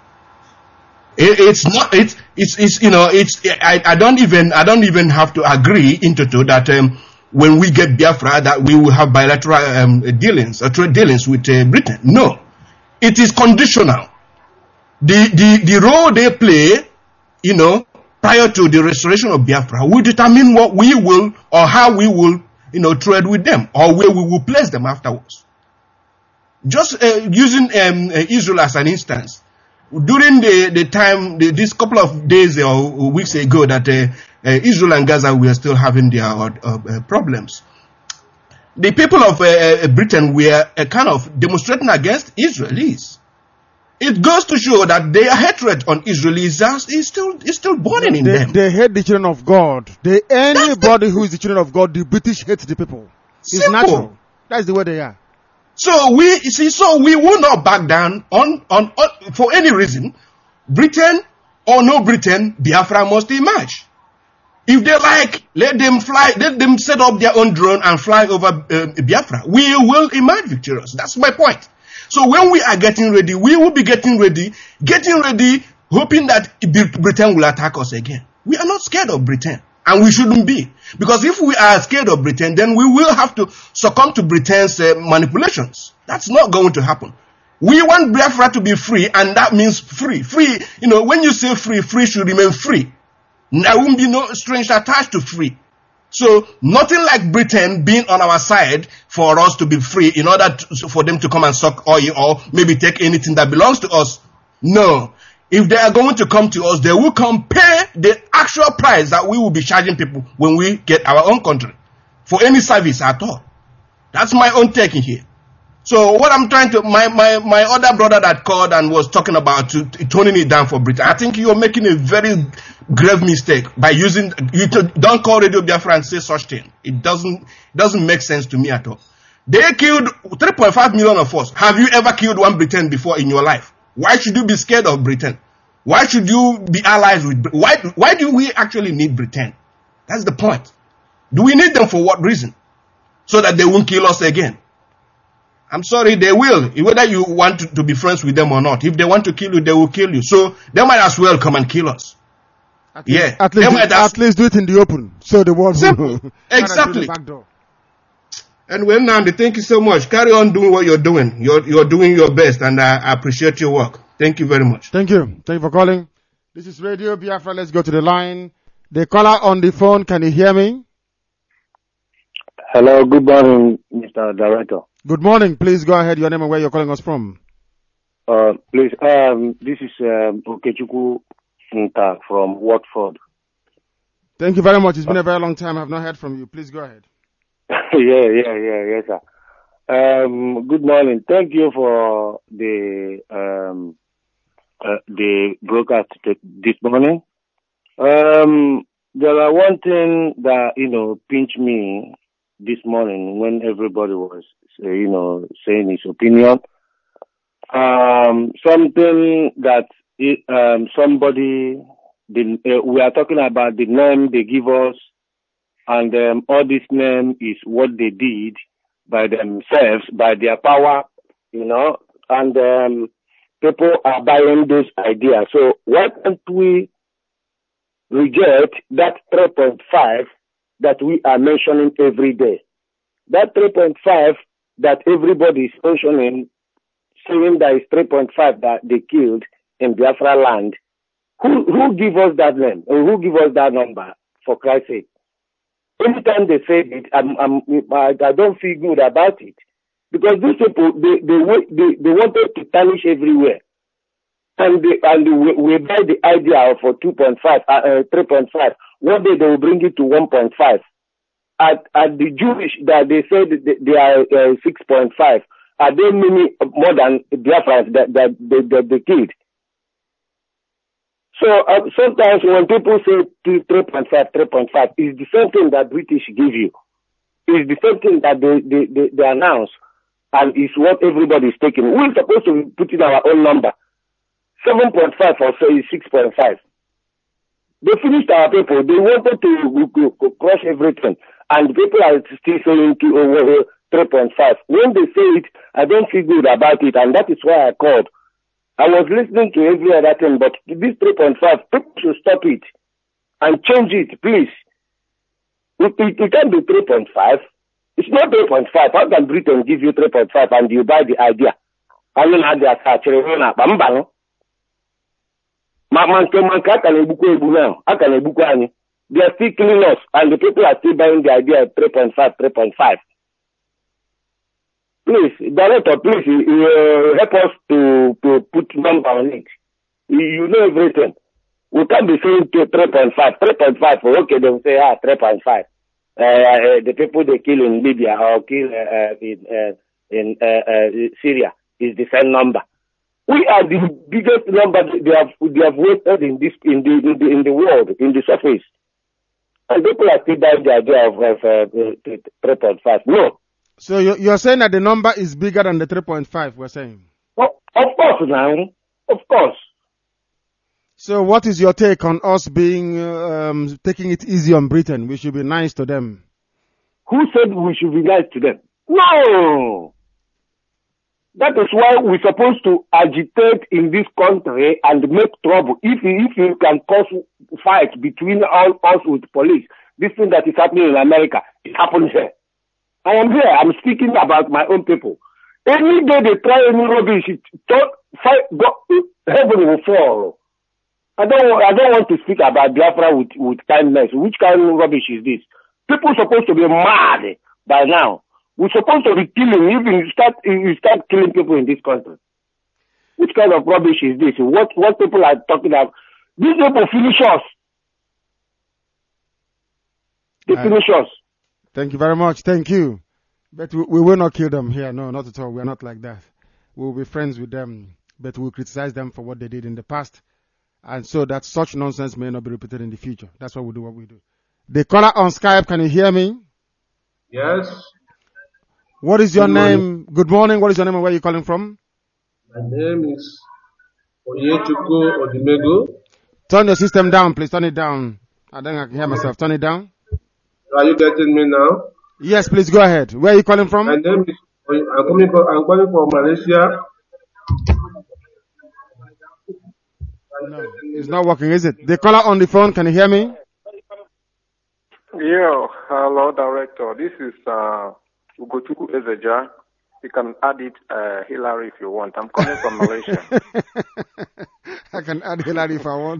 It, it's not. It's, it's. It's. You know. It's. I. I don't even. I don't even have to agree into to that. Um, when we get Biafra, that we will have bilateral um, dealings, or trade dealings with uh, Britain. No, it is conditional. The the the role they play, you know, prior to the restoration of Biafra, will determine what we will or how we will, you know, trade with them or where we will place them afterwards. Just uh, using um, uh, Israel as an instance, during the, the time, the, this couple of days or weeks ago that uh, uh, Israel and Gaza were still having their uh, uh, problems, the people of uh, uh, Britain were uh, kind of demonstrating against Israelis. It goes to show that their hatred on Israelis is still is still burning in They, them. they hate the children of God. They, anybody who is the children of God, the British hate the people. It's Simple. natural. That's the way they are. So we you see, so we will not back down on, on on for any reason. Britain or no Britain, Biafra must emerge. If they like, let them fly, let them set up their own drone and fly over uh, Biafra. We will emerge victorious. That's my point. So when we are getting ready, we will be getting ready, getting ready, hoping that Britain will attack us again. We are not scared of Britain. And we shouldn't be. Because if we are scared of Britain, then we will have to succumb to Britain's uh, manipulations. That's not going to happen. We want Biafra to be free, and that means free. Free, you know, when you say free, free should remain free. There won't be no strings attached to free. So, nothing like Britain being on our side for us to be free in order to, for them to come and suck oil or maybe take anything that belongs to us. No. If they are going to come to us, they will come pay the actual price that we will be charging people when we get our own country for any service at all. That's my own take in here. So what I'm trying to, my, my, my other brother that called and was talking about to, to toning it down for Britain, I think you're making a very grave mistake by using, you to, don't call Radio Biafra and say such thing. It doesn't, doesn't make sense to me at all. They killed three point five million of us. Have you ever killed one Britain before in your life? Why should you be scared of Britain? Why should you be allies with Britain? Why, why do we actually need Britain? That's the point. Do we need them for what reason? So that they won't kill us again. I'm sorry, they will. Whether you want to, to be friends with them or not. If they want to kill you, they will kill you. So they might as well come and kill us. At yeah. Least, at, least, do, as, at least do it in the open. So the world will know. Exactly. Anyway, Nandi, thank you so much. Carry on doing what you're doing. You're, you're doing your best, and I, I appreciate your work. Thank you very much. Thank you. Thank you for calling. This is Radio Biafra. Let's go to the line. The caller on the phone, can you hear me? Hello, good morning, Mister Director. Good morning. Please go ahead. Your name and where you're calling us from. Uh, please, um, this is um, Okechukwu Nta from Watford. Thank you very much. It's been a very long time. I have not heard from you. Please go ahead. yeah, yeah, yeah, yes, sir. Um, good morning. Thank you for the um, uh, the broadcast this morning. Um, there are one thing that you know pinched me this morning when everybody was uh, you know saying his opinion. Um, something that it, um, somebody the, uh, we are talking about the name they give us, and um, all this name is what they did by themselves, by their power, you know, and um, people are buying those ideas. So why can't we reject that three point five that we are mentioning every day? That three point five that everybody is mentioning, saying that it's three point five that they killed in Biafra land. Who who give us that name? Or who give us that number, for Christ's sake? Anytime they say it, I'm, I'm, I, I don't feel good about it. Because these people, they, they, they, they wanted to tarnish everywhere. And they, and they, we, we buy the idea for two point five, uh, uh, three point five. One day they will bring it to one point five. At, at the Jewish, that they said they, they are uh, six point five. Are there many more than Biafrans that, that, that, that they killed? So uh, sometimes when people say three point five, three point five, it's the same thing that British give you. It's the same thing that they, they, they, they announce, and it's what everybody is taking. We're supposed to put in our own number. seven point five or say six point five. They finished our people. They wanted to, to, to crush everything. And people are still saying to over three point five. When they say it, I don't feel good about it, and that is why I called. I was listening to every other thing, but this three point five, people should stop it and change it, please. It, it, it can't be three point five. It's not three point five. How can Britain give you three point five and you buy the idea? I mean, I just actually run up. I'm bang. Man can man can now. I can book any. They are still killing us, and the people are still buying the idea of three point five, three point five. Please, Director, please uh, help us to, to put number on it. You, you know everything. We can't be saying to three point five. three point five, okay, they will say, ah, three point five. Uh, uh, the people they kill in Libya or kill uh, in, uh, in uh, uh, Syria is the same number. We are the biggest number they have they have wasted in this in the in the in the world, in the surface. And people are still buying the idea of uh, three point five. No. So you're, you're saying that the number is bigger than the three point five, we're saying? Well, of course, now. Of course. So what is your take on us being, um, taking it easy on Britain? We should be nice to them. Who said we should be nice to them? No! That is why we're supposed to agitate in this country and make trouble. If, if you can cause fight between all us with police, this thing that is happening in America, it happens here. I am here. I'm speaking about my own people. Any day they try any rubbish, it don't fight, go, heaven will fall. I don't, I don't want to speak about Biafra with, with kindness. Which kind of rubbish is this? People are supposed to be mad by now. We're supposed to be killing, even you start, you start killing people in this country. Which kind of rubbish is this? What, what people are talking about? These people finish us. They Uh, finish us. Thank you very much. Thank you. But we, we will not kill them here. No, not at all. We are not like that. We will be friends with them, but we will criticize them for what they did in the past. And so that such nonsense may not be repeated in the future. That's why we do what we do. The caller on Skype, can you hear me? Yes. What is your Good morning. name? Good morning. What is your name and where are you calling from? My name is Oyechuku Odimego. Turn your system down, please. Turn it down. I think I can hear myself. Turn it down. Are you getting me now? Yes, please go ahead. Where are you calling My from? name is I'm coming from I'm calling from Malaysia. No, it's not working, is it? The caller on the phone, can you hear me? Yeah, hello, director. This is uh, Ugochukwu Ezeja. You can add it uh, Hillary if you want. I'm calling from Malaysia. I can add Hillary if I want.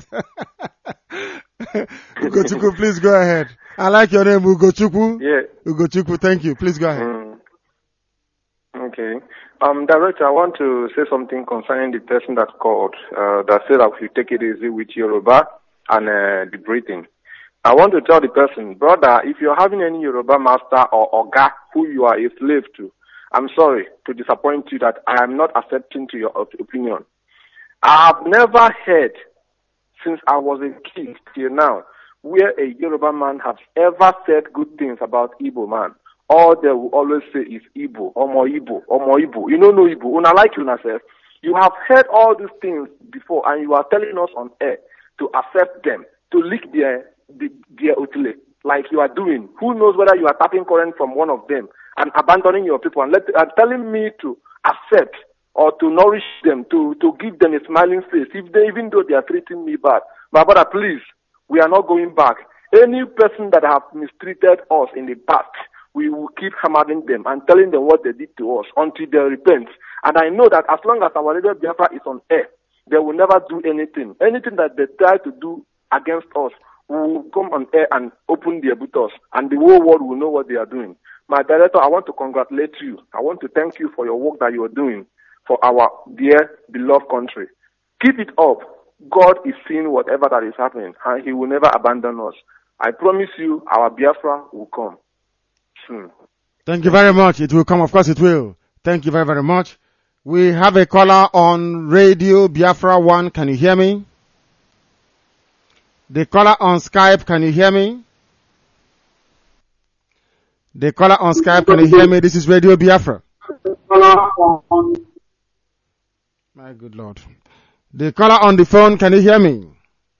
Ugochukwu, please go ahead. I like your name, Ugochukwu. Yeah. Ugochukwu, thank you. Please go ahead. Mm. Okay. Um, director, I want to say something concerning the person that called, uh, that said that we take it easy with Yoruba and uh, the breathing. I want to tell the person, brother, if you're having any Yoruba master or Oga who you are a slave to, I'm sorry to disappoint you that I am not accepting to your op- opinion. I have never heard, since I was a kid till now, where a Yoruba man has ever said good things about Igbo man. All they will always say is Igbo, Omo Igbo, Omo Igbo. You don't know Igbo. Una like you, yourself. You have heard all these things before, and you are telling us on air to accept them, to lick their the, their otile, like you are doing. Who knows whether you are tapping current from one of them and abandoning your people and, let, and telling me to accept or to nourish them, to, to give them a smiling face, if they, even though they are treating me bad. My brother, please, we are not going back. Any person that have mistreated us in the past, we will keep hammering them and telling them what they did to us until they repent. And I know that as long as our radio Biafra is on air, they will never do anything. Anything that they try to do against us, we will come on air and open their buttons, and the whole world will know what they are doing. My director, I want to congratulate you. I want to thank you for your work that you are doing for our dear, beloved country. Keep it up. God is seeing whatever that is happening, and He will never abandon us. I promise you, our Biafra will come soon. Thank you very much. It will come. Of course it will. Thank you very, very much. We have a caller on Radio Biafra one. Can you hear me? The caller on Skype, can you hear me? The caller on Skype, can you hear me? This is Radio Biafra. My good Lord. The caller on the phone, can you hear me?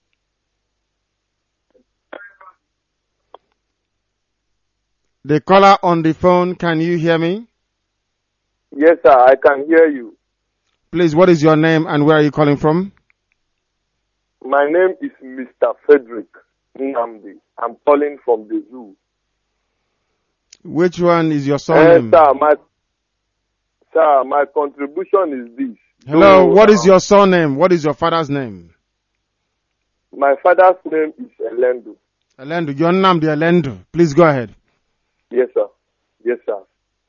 The caller on the phone, can you hear me? Yes, sir, I can hear you. Please, what is your name and where are you calling from? My name is Mister Frederick Nnamdi. I'm calling from the zoo. Which one is your Eh, surname? sir, my, sir, my contribution is this. Hello, So, what is uh, your surname? What is your father's name? My father's name is Elendo. Elendu, your name is Elendu. Please go ahead. Yes, sir. Yes, sir.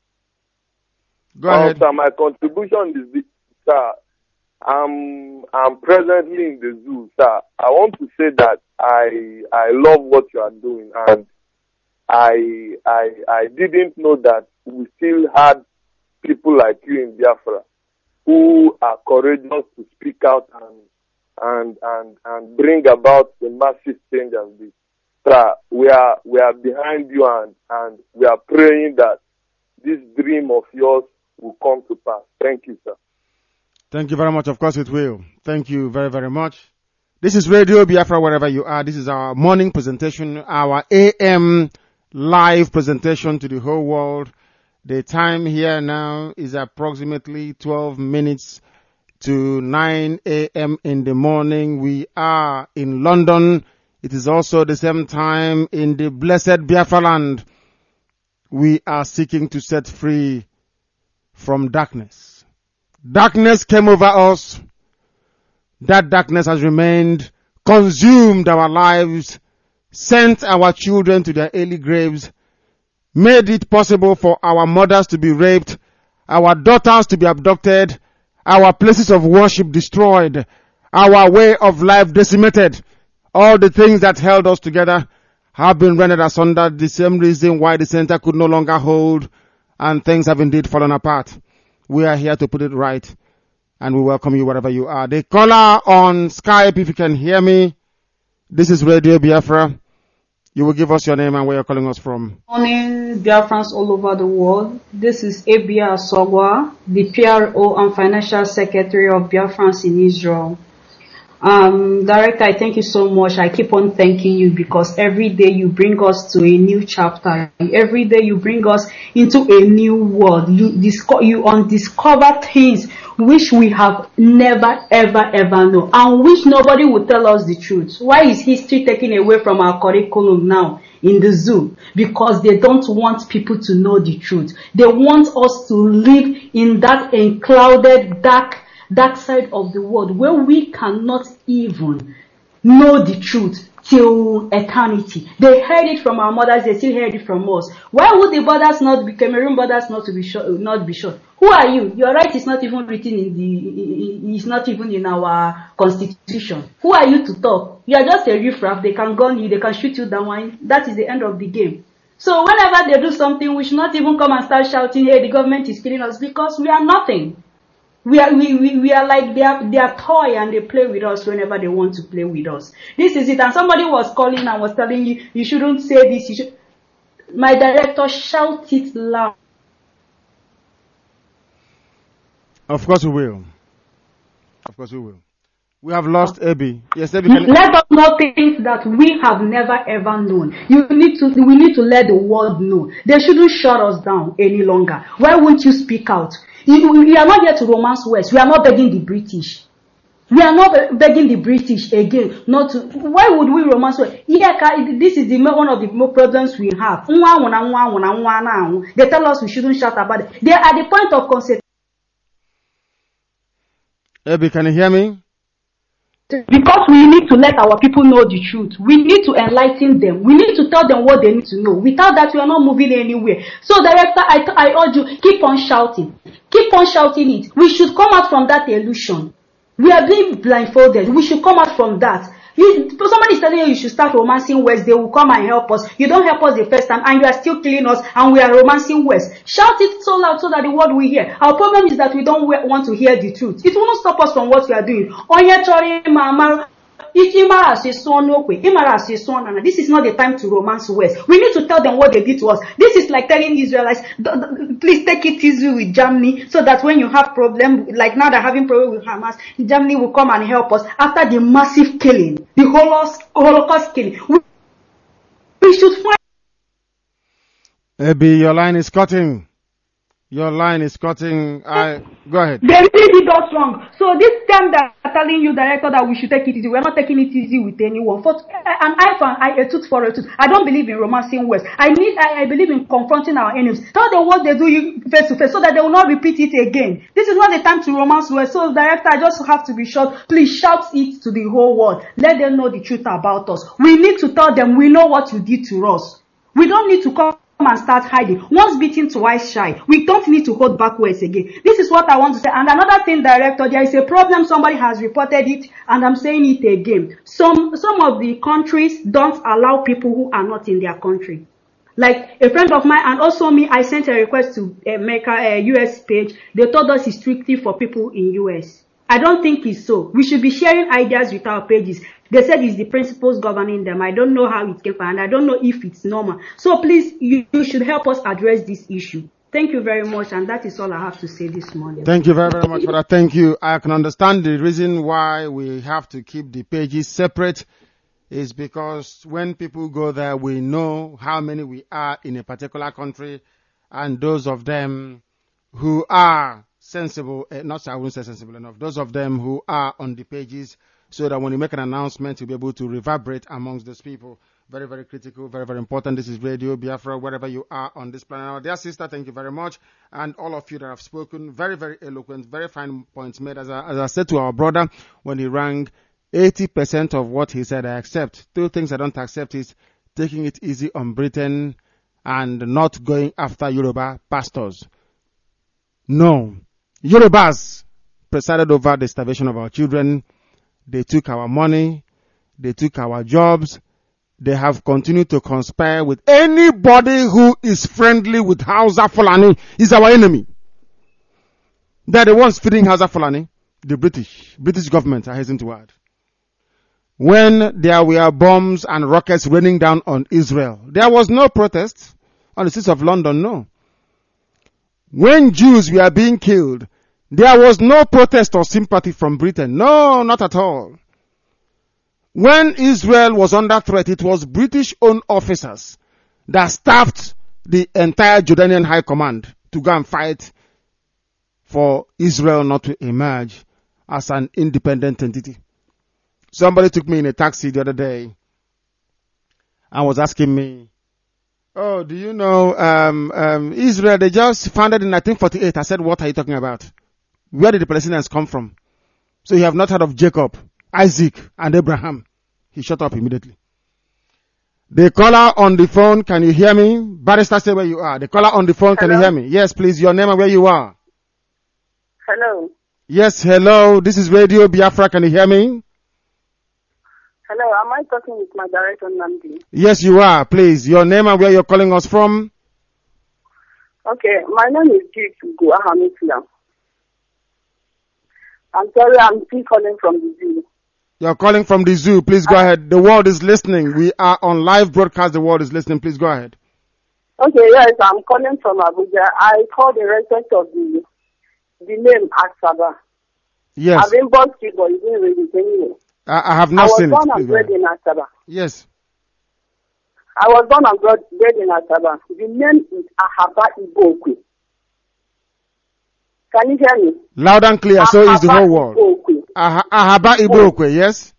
Go Uh, ahead. Sir, my contribution is this, sir. I'm I'm presently in the zoo, sir. I want to say that I I love what you are doing, and I I I didn't know that we still had people like you in Biafra who are courageous to speak out and and and and bring about the massive change as this. Sir, we are we are behind you, and and we are praying that this dream of yours will come to pass. Thank you, sir. Thank you very much. Of course it will. Thank you very, very much. This is Radio Biafra wherever you are. This is our morning presentation, our A M live presentation to the whole world. The time here now is approximately twelve minutes to nine A M in the morning. We are in London, It is also the same time in the blessed Biafra land we are seeking to set free from darkness. Darkness came over us. That darkness has remained, consumed our lives, sent our children to their early graves, made it possible for our mothers to be raped, our daughters to be abducted, our places of worship destroyed, our way of life decimated. All the things that held us together have been rendered asunder, the same reason why the center could no longer hold, and things have indeed fallen apart. We are here to put it right, and we welcome you wherever you are. The caller on Skype, if you can hear me, this is Radio Biafra. You will give us your name and where you're calling us from. Morning, Biafrans all over the world. This is Abia Asogwa, the P R O and Financial Secretary of Biafrans in Israel. Um, Director, I thank you so much. I keep on thanking you because every day you bring us to a new chapter. Every day you bring us into a new world. You discover, you undiscover things which we have never, ever, ever known, and which nobody will tell us the truth. Why is history taken away from our curriculum now in the zoo? Because they don't want people to know the truth. They want us to live in that enclouded, dark, dark side of the world where we cannot even know the truth till eternity. They heard it from our mothers, they still heard it from us. Why would the borders not be, Cameroon borders not to be short, not be short? Who are you? Your right is not even written in the, it's not even in our constitution. Who are you to talk? You are just a riffraff. They can gun you, they can shoot you down. That is the end of the game. So whenever they do something, we should not even come and start shouting, hey, the government is killing us, because we are nothing. We are, we, we, we are like they are, they are toy and they play with us whenever they want to play with us. This is it. And somebody was calling and was telling you, you shouldn't say this. You should. My director, shout it loud. Of course we will. Of course we will. We have lost Abby. Yes, Abby. Can Let us know things that we have never ever known. You need to, we need to let the world know. They shouldn't shut us down any longer. Why won't you speak out? We are not here to romance West. We are not begging the British. We are not begging the British again not to. Why would we romance West? This is the one of the more problems we have. They tell us we shouldn't shout about it. They are at the point of concentration. Abby, can you hear me? Because we need to let our people know the truth. We need to enlighten them. We need to tell them what they need to know. Without that, we are not moving anywhere. So, Director, I, I urge you, keep on shouting. Keep on shouting it. We should come out from that illusion. We are being blindfolded. We should come out from that. You, somebody is telling you you should start romancing West. They will come and help us. You don't help us the first time, and you are still killing us, and we are romancing West. Shout it so loud so that the world will hear. Our problem is that we don't want to hear the truth. It won't stop us from what we are doing. This is not the time to romance West. We need to tell them what they did to us. This is like telling Israelites, please take it easy with Germany, so that when you have problem, like now they're having problem with Hamas, Germany will come and help us after the massive killing, the Holocaust, Holocaust killing. We, we should find. Abby, your line is cutting. Your line is cutting. I go ahead. They really did us wrong. So this time that I'm telling you, Director, that we should take it easy. We're not taking it easy with anyone. For an eye for an eye, a tooth for a tooth. I don't believe in romancing West. I need. I, I believe in confronting our enemies. Tell them what they do face to face, so that they will not repeat it again. This is not the time to romance West. So, Director, I just have to be short. Please shout it to the whole world. Let them know the truth about us. We need to tell them we know what you did to us. We don't need to come and start hiding. Once beaten, twice shy. We don't need to hold back words again. This is what I want to say. And another thing, Director, there is a problem. Somebody has reported it, and I'm saying it again. Some some of the countries don't allow people who are not in their country. Like a friend of mine, and also me, I sent a request to uh, make a, a U S page. They told us it's strictly for people in U S. I don't think it's so. We should be sharing ideas with our pages. They said it's the principles governing them. I don't know how it came from, and I don't know if it's normal. So please, you, you should help us address this issue. Thank you very much, and that is all I have to say this morning. Thank you very, very much for that. Thank you. I can understand the reason why we have to keep the pages separate is because when people go there, we know how many we are in a particular country, and those of them who are sensible, eh, not I won't say sensible enough, those of them who are on the pages so that when you make an announcement, you'll be able to reverberate amongst those people. Very, very critical, very, very important. This is Radio Biafra, wherever you are on this planet. Our dear sister, thank you very much. And all of you that have spoken, very, very eloquent, very fine points made. As I, as I said to our brother when he rang, eighty percent of what he said I accept. Two things I don't accept is taking it easy on Britain and not going after Yoruba pastors. No. Yorubas presided over the starvation of our children. They took our money. They took our jobs. They have continued to conspire with anybody who is friendly with Hausa Fulani is our enemy. They're the ones feeding Hausa Fulani. The British, British government, I hasten to add. When there were bombs and rockets raining down on Israel, there was no protest on the streets of London, no. When Jews were being killed, there was no protest or sympathy from Britain. No, not at all. When Israel was under threat, it was British-owned officers that staffed the entire Jordanian High Command to go and fight for Israel not to emerge as an independent entity. Somebody took me in a taxi the other day and was asking me, oh, do you know um, um, Israel, they just founded in nineteen forty-eight. I said, what are you talking about? Where did the Palestinians come from? So you have not heard of Jacob, Isaac, and Abraham. He shut up immediately. The caller on the phone, can you hear me? Barrister, say where you are. The caller on the phone, can Hello? you hear me? Yes, please, your name and where you are. Hello. Yes, hello, this is Radio Biafra, can you hear me? Hello, am I talking with my director, Namdi? Yes, you are, please. Your name and where you're calling us from? Okay, my name is Gift Guahamitla. I'm sorry, I'm still calling from the zoo. You're calling from the zoo. Please go ahead. The world is listening. We are on live broadcast. The world is listening. Please go ahead. Okay, yes, I'm calling from Abuja. I called in respect of the the name Asaba. Yes. I've been boxed it, but you didn't read it anyway. I, I have I not was seen born it. and Please go bred ahead. in Asaba. Yes. I was born and bred bred in Asaba. The name is Ahaba Ibokwe. Can you hear me? Loud and clear. So is the whole world. Ibokwe. Aha- Ahaba Ibokwe. Yes.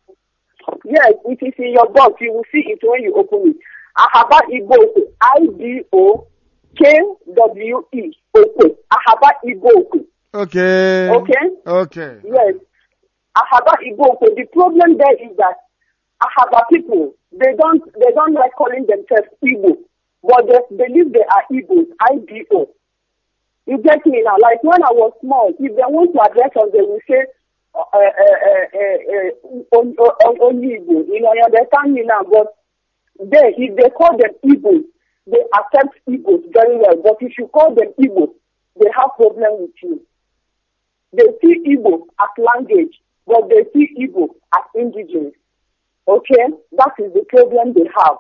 Yes, it is in your box. You will see it when you open it. Ahaba Ibokwe. I B O K W E. Okwe. Ahaba Ibokwe. Okay. Okay? Okay. Yes. Ahaba Ibokwe. The problem there is that Ahaba people, they don't they don't like calling themselves Igbo, but they believe they are Igbos. I B O. You get me now? Like when I was small, if they want to address us, they will say, uh, uh, uh, uh, uh, only Igbo. You know, you understand me now? But they, if they call them Igbo, they accept Igbo very well. But if you call them Igbo, they have problem with you. They see Igbo as language, but they see Igbo as indigenous. Okay? That is the problem they have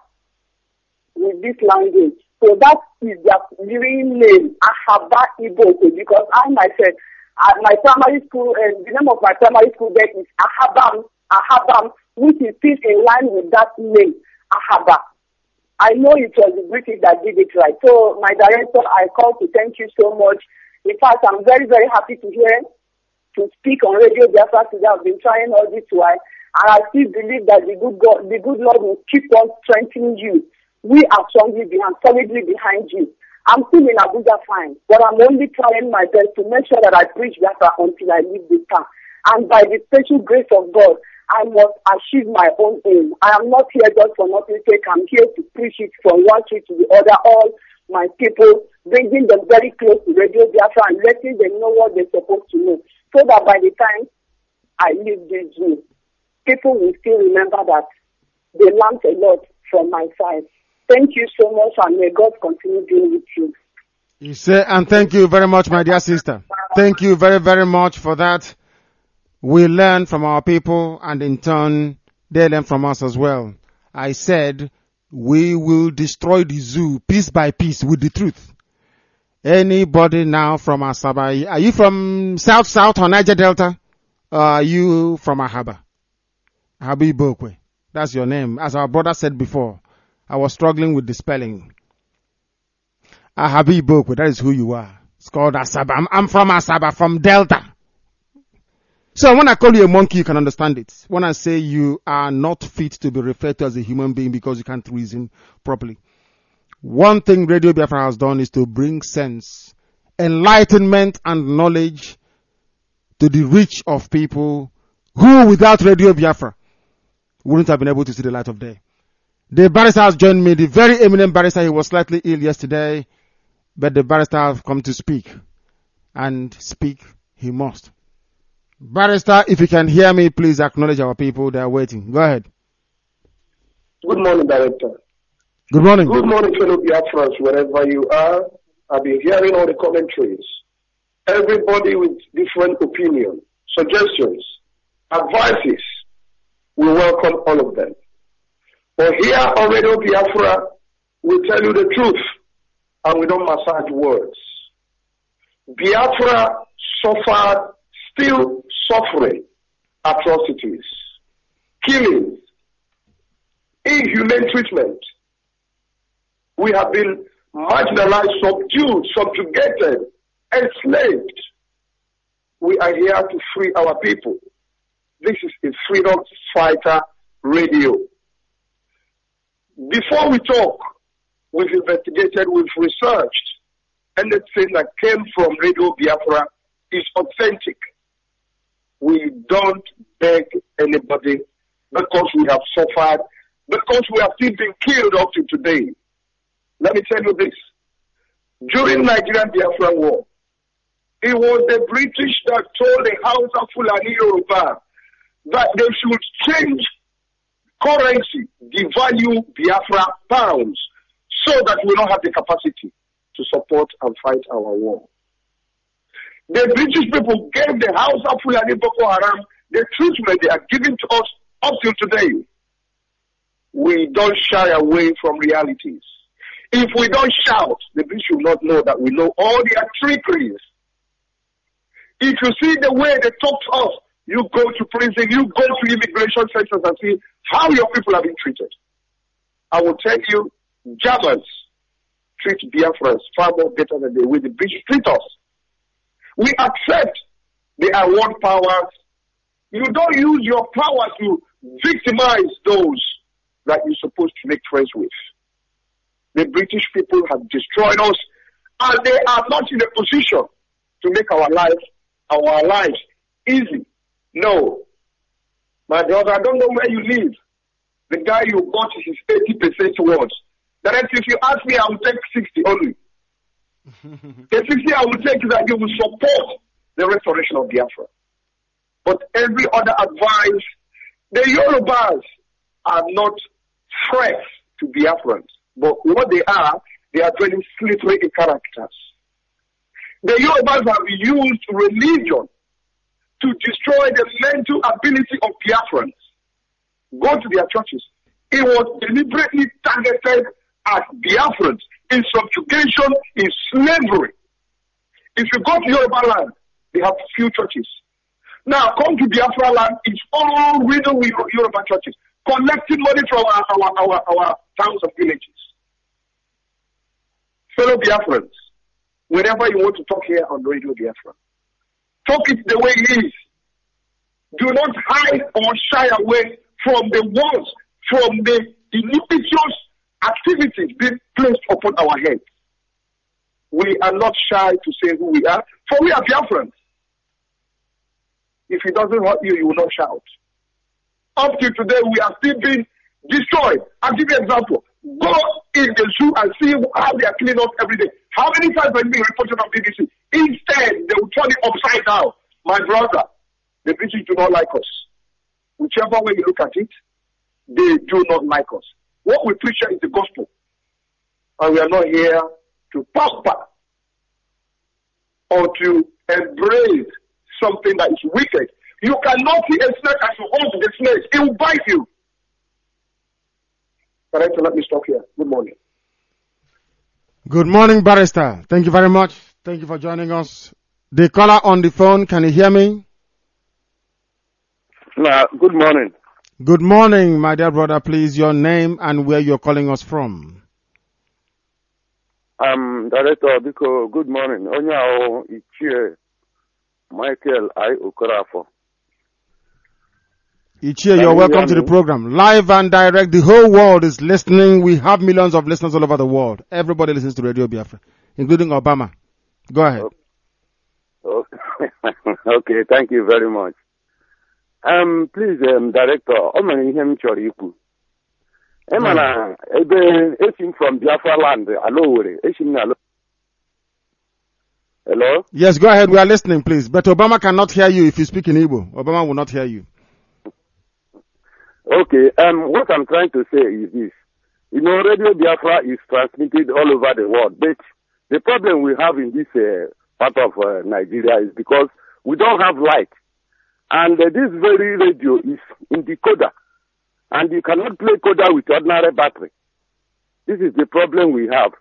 with this language. So that is their real name, Ahaba Ibokwe, because I myself, at my primary school, uh, the name of my primary school there is Ahabam, Ahabam, which is still in line with that name, Ahaba. I know it was the British that did it right. So my director, I call to thank you so much. In fact, I'm very, very happy to hear, to speak on Radio Biafra today. I've been trying all this while, and I still believe that the good God, the good Lord will keep on strengthening you. We are strongly behind, solidly behind you. I'm still in Abuja fine, but I'm only trying my best to make sure that I preach Biafra until I leave this town. And by the special grace of God, I must achieve my own aim. I am not here just for nothing's sake. I'm here to preach it from one street to the other. All my people, bringing them very close to Radio Biafra and letting them know what they're supposed to know. So that by the time I leave this room, people will still remember that they learned a lot from my side. Thank you so much, and may God continue being with you. You say, and thank you very much, my dear sister. Thank you very, very much for that. We learn from our people, and in turn, they learn from us as well. I said, we will destroy the zoo piece by piece with the truth. Anybody now from Asaba, are you from South South or Niger Delta? Or are you from Ahaba? Ahaba Ibokwe. That's your name. As our brother said before, I was struggling with the spelling. Ahaba Ibokwe, that is who you are. It's called Asaba. I'm, I'm from Asaba, from Delta. So when I call you a monkey, you can understand it. When I say you are not fit to be referred to as a human being because you can't reason properly. One thing Radio Biafra has done is to bring sense, enlightenment and knowledge to the reach of people who without Radio Biafra wouldn't have been able to see the light of day. The barrister has joined me, the very eminent barrister. He was slightly ill yesterday, but the barrister has come to speak, and speak he must. Barrister, if you can hear me, please acknowledge our people. They are waiting. Go ahead. Good morning, Director. Good morning. Good morning, fellow Biafrans, wherever you are. I've been hearing all the commentaries. Everybody with different opinions, suggestions, advices. We welcome all of them. But here on Radio Biafra, we tell you the truth, and we don't massage words. Biafra suffered, still suffering atrocities, killings, inhumane treatment. We have been marginalized, subdued, subjugated, enslaved. We are here to free our people. This is a freedom fighter radio. Before we talk, we've investigated, we've researched. Anything that came from Radio Biafra is authentic. We don't beg anybody because we have suffered, because we have still been killed up to today. Let me tell you this. During Nigerian Biafra War, it was the British that told the House of Fulani Yoruba that they should change currency, devalue Biafra pounds, so that we don't have the capacity to support and fight our war. The British people gave the House of Fulani Boko Haram the treatment they are giving to us up till today. We don't shy away from realities. If we don't shout, the British will not know that we know all their trickeries. If you see the way they talk to us, you go to prison, you go to immigration centers and see how your people have been treated. I will tell you, Germans treat Biafrans far more better than the way the British treat us. We accept they are world powers. You don't use your power to victimize those that you're supposed to make friends with. The British people have destroyed us, and they are not in a position to make our life, our lives easy. No. My brother, I don't know where you live. The guy you got is eighty percent words. That is, if you ask me, I will take sixty only. The sixty I will take is that you will support the restoration of Biafra. But every other advice, the Yorubas are not threats to Biafrans. But what they are, they are very slippery characters. The Yorubas have used religion to destroy the mental ability of Biafrans. Go to their churches. It was deliberately targeted at Biafrans in subjugation, in slavery. If you go to Yoruba land, they have few churches. Now come to Biafra land, it's all riddled with Yoruba churches, collecting money from our, our, our, our towns and villages. Fellow Biafrans, whenever you want to talk here on Radio Biafra, talk it the way it is. Do not hide or shy away from the words, from the iniquitous activities being placed upon our heads. We are not shy to say who we are, for we are Biafrans. If it doesn't hurt you, you will not shout. Up to today, we are still being destroyed. I'll give you an example. Go in the zoo and see how they are killing us every day. How many times have you been reported on B B C? Instead, they will turn it upside down. My brother, the British do not like us. Whichever way you look at it, they do not like us. What we preach is the gospel. And we are not here to pamper or to embrace something that is wicked. You cannot see a snake as you hold the snake. It will bite you. Director, let me stop here. Good morning. Good morning, Barrister. Thank you very much. Thank you for joining us. The caller on the phone, can you hear me? Uh, good morning. Good morning, my dear brother. Please, your name and where you're calling us from. Um, Director Biko, good morning. Onyao Ichie Michael I. Okorafo. Ichie, Can you're you welcome hear to the me? program. Live and direct. The whole world is listening. We have millions of listeners all over the world. Everybody listens to Radio Biafra, including Obama. Go ahead. Oh, okay, thank you very much. Um, please, um, Director, ọ nwere ihe m chọrọ ikwu. Ị ma na ebe esi m from Biafra land, alo were, esi m na alo. Hello? Yes, go ahead. We are listening, please. But Obama cannot hear you if you speak in Igbo. Obama will not hear you. Okay, um, what I'm trying to say is this. You know, Radio Biafra is transmitted all over the world, but the problem we have in this uh, part of uh, Nigeria is because we don't have light. And uh, this very radio is in decoder. And you cannot play coder with ordinary battery. This is the problem we have.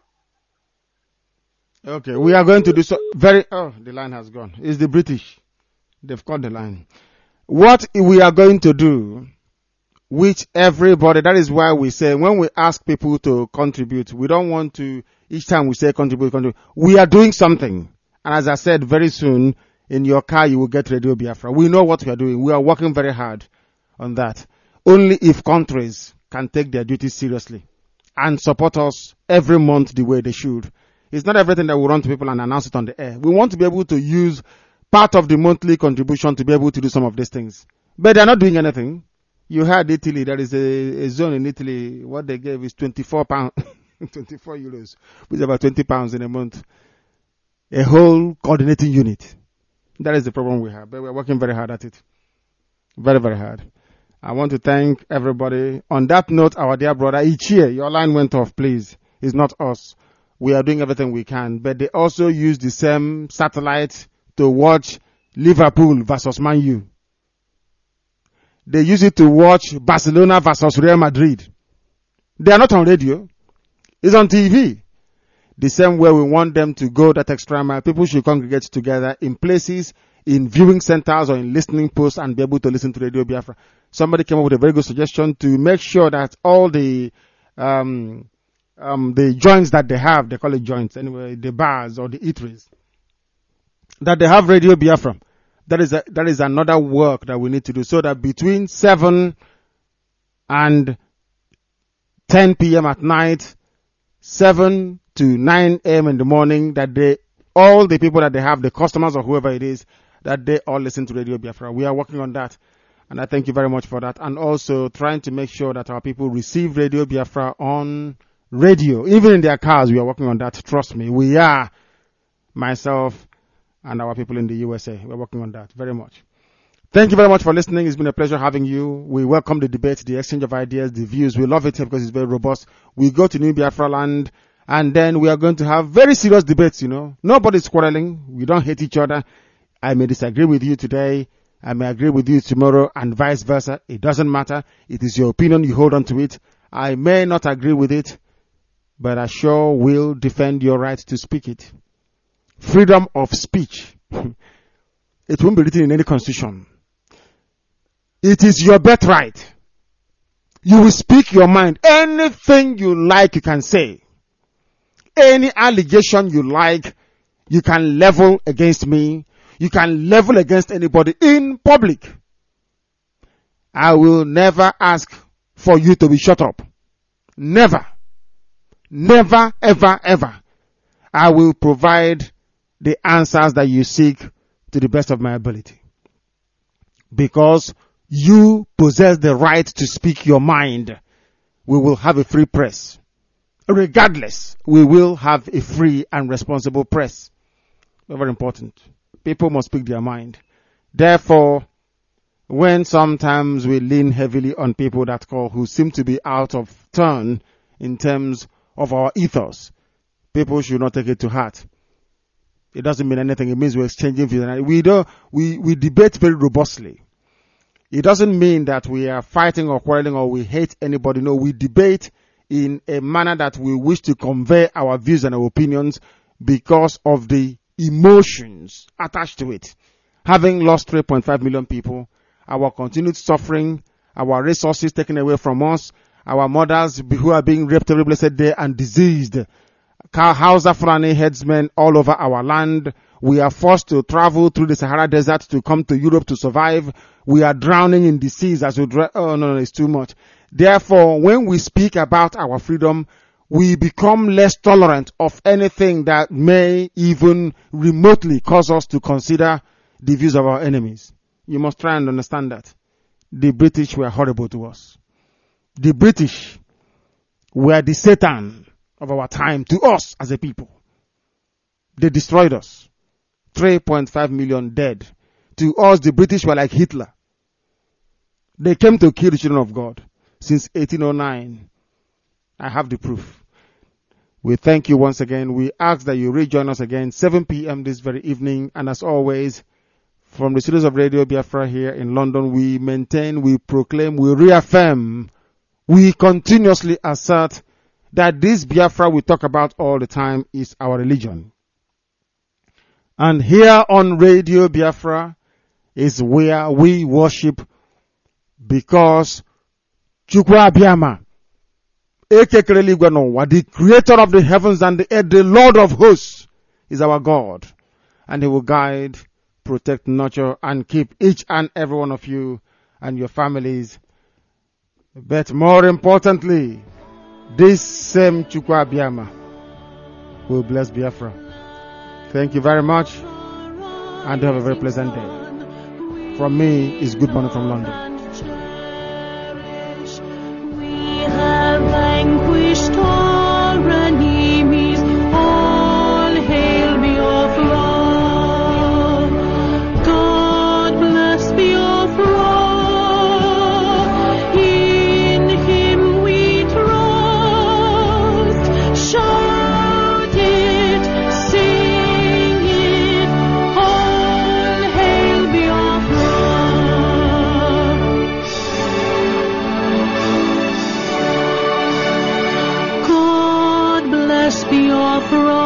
Okay, we are going to do so very, oh, the line has gone. It's the British. They've cut the line. What we are going to do, which everybody, that is why we say, when we ask people to contribute, we don't want to, each time we say contribute, contribute, we are doing something. And as I said, very soon, in your car, you will get Radio Biafra. We know what we are doing. We are working very hard on that. Only if countries can take their duties seriously and support us every month the way they should. It's not everything that we run to people and announce it on the air. We want to be able to use part of the monthly contribution to be able to do some of these things. But they're not doing anything. You heard Italy, there is a, a zone in Italy, what they gave is twenty-four pounds, twenty-four euros, which is about twenty pounds in a month. A whole coordinating unit. That is the problem we have. But we're working very hard at it. Very, very hard. I want to thank everybody. On that note, our dear brother Ichie, your line went off, please. It's not us. We are doing everything we can. But they also use the same satellite to watch Liverpool versus Man U. They use it to watch Barcelona versus Real Madrid. They are not on radio. It's on T V. The same way we want them to go that extra mile. People should congregate together in places, in viewing centers or in listening posts and be able to listen to Radio Biafra. Somebody came up with a very good suggestion to make sure that all the, um, um, the joints that they have, they call it joints anyway, the bars or the eateries, that they have Radio Biafra. That is a, that is another work that we need to do so that between seven and ten p.m. at night, seven to nine a.m. in the morning, that they, all the people that they have, the customers or whoever it is, that they all listen to Radio Biafra. We are working on that. And I thank you very much for that. And also trying to make sure that our people receive Radio Biafra on radio. Even in their cars, we are working on that. Trust me. We are, myself and our people in the U S A. We're working on that very much. Thank you very much for listening. It's been a pleasure having you. We welcome the debate, the exchange of ideas, the views. We love it here because it's very robust. We go to New Biafra land and then we are going to have very serious debates, you know. Nobody's quarreling. We don't hate each other. I may disagree with you today. I may agree with you tomorrow and vice versa. It doesn't matter. It is your opinion. You hold on to it. I may not agree with it, but I sure will defend your right to speak it. Freedom of speech. It won't be written in any constitution. It is your birthright. You will speak your mind. Anything you like, you can say. Any allegation you like, you can level against me. You can level against anybody in public. I will never ask for you to be shut up. Never. Never, ever, ever. I will provide the answers that you seek to the best of my ability. Because you possess the right to speak your mind. We will have a free press. Regardless, we will have a free and responsible press. Very important. People must speak their mind. Therefore, when sometimes we lean heavily on people that call who seem to be out of turn in terms of our ethos, people should not take it to heart. It doesn't mean anything. It means we're exchanging views. We don't, we, we debate very robustly. It doesn't mean that we are fighting or quarreling or we hate anybody. No, we debate in a manner that we wish to convey our views and our opinions because of the emotions attached to it. Having lost three point five million people, our continued suffering, our resources taken away from us, our mothers who are being raped every blessed day and diseased, Hausa Fulani headsmen all over our land, We are forced to travel through the Sahara Desert to come to Europe to survive. We are drowning in the seas as we dra- oh no, no, it's too much. Therefore, when we speak about our freedom, we become less tolerant of anything that may even remotely cause us to consider the views of our enemies. You must try and understand that. The British were horrible to us. The British were the Satan of our time to us as a people. They destroyed us. three point five million dead. To us, the British were like Hitler. They came to kill the children of God since eighteen oh nine. I have the proof. We thank you once again. We ask that you rejoin us again, seven p.m. this very evening. And as always, from the studios of Radio Biafra here in London, we maintain, we proclaim, we reaffirm, we continuously assert that this Biafra we talk about all the time is our religion. And here on Radio Biafra is where we worship, because Chukwu Abiyama, the creator of the heavens and the earth, the Lord of hosts, is our God. And he will guide, protect, nurture, and keep each and every one of you and your families. But more importantly, this same Chukwu Abiyama will bless Biafra. Thank you very much, and have a very pleasant day. From me is good morning from London. We have vanquished our enemies. All hail Biafra. God bless Biafra. In Him we trust. Shout it, sing it. All hail Biafra. God bless Biafra.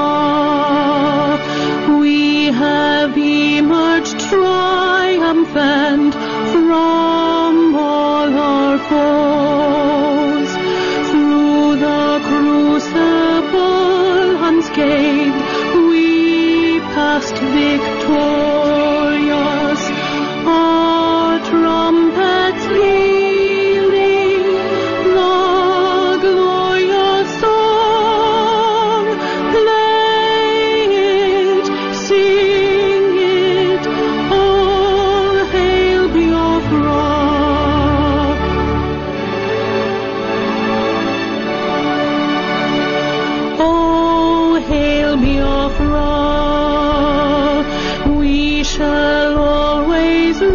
We have emerged triumphant from all our foes. Through the crucible unscathed, we passed victorious. Our trumpets leading the glorious song. Play it, sing it, all hail Biafra. Oh, hail Biafra. We shall always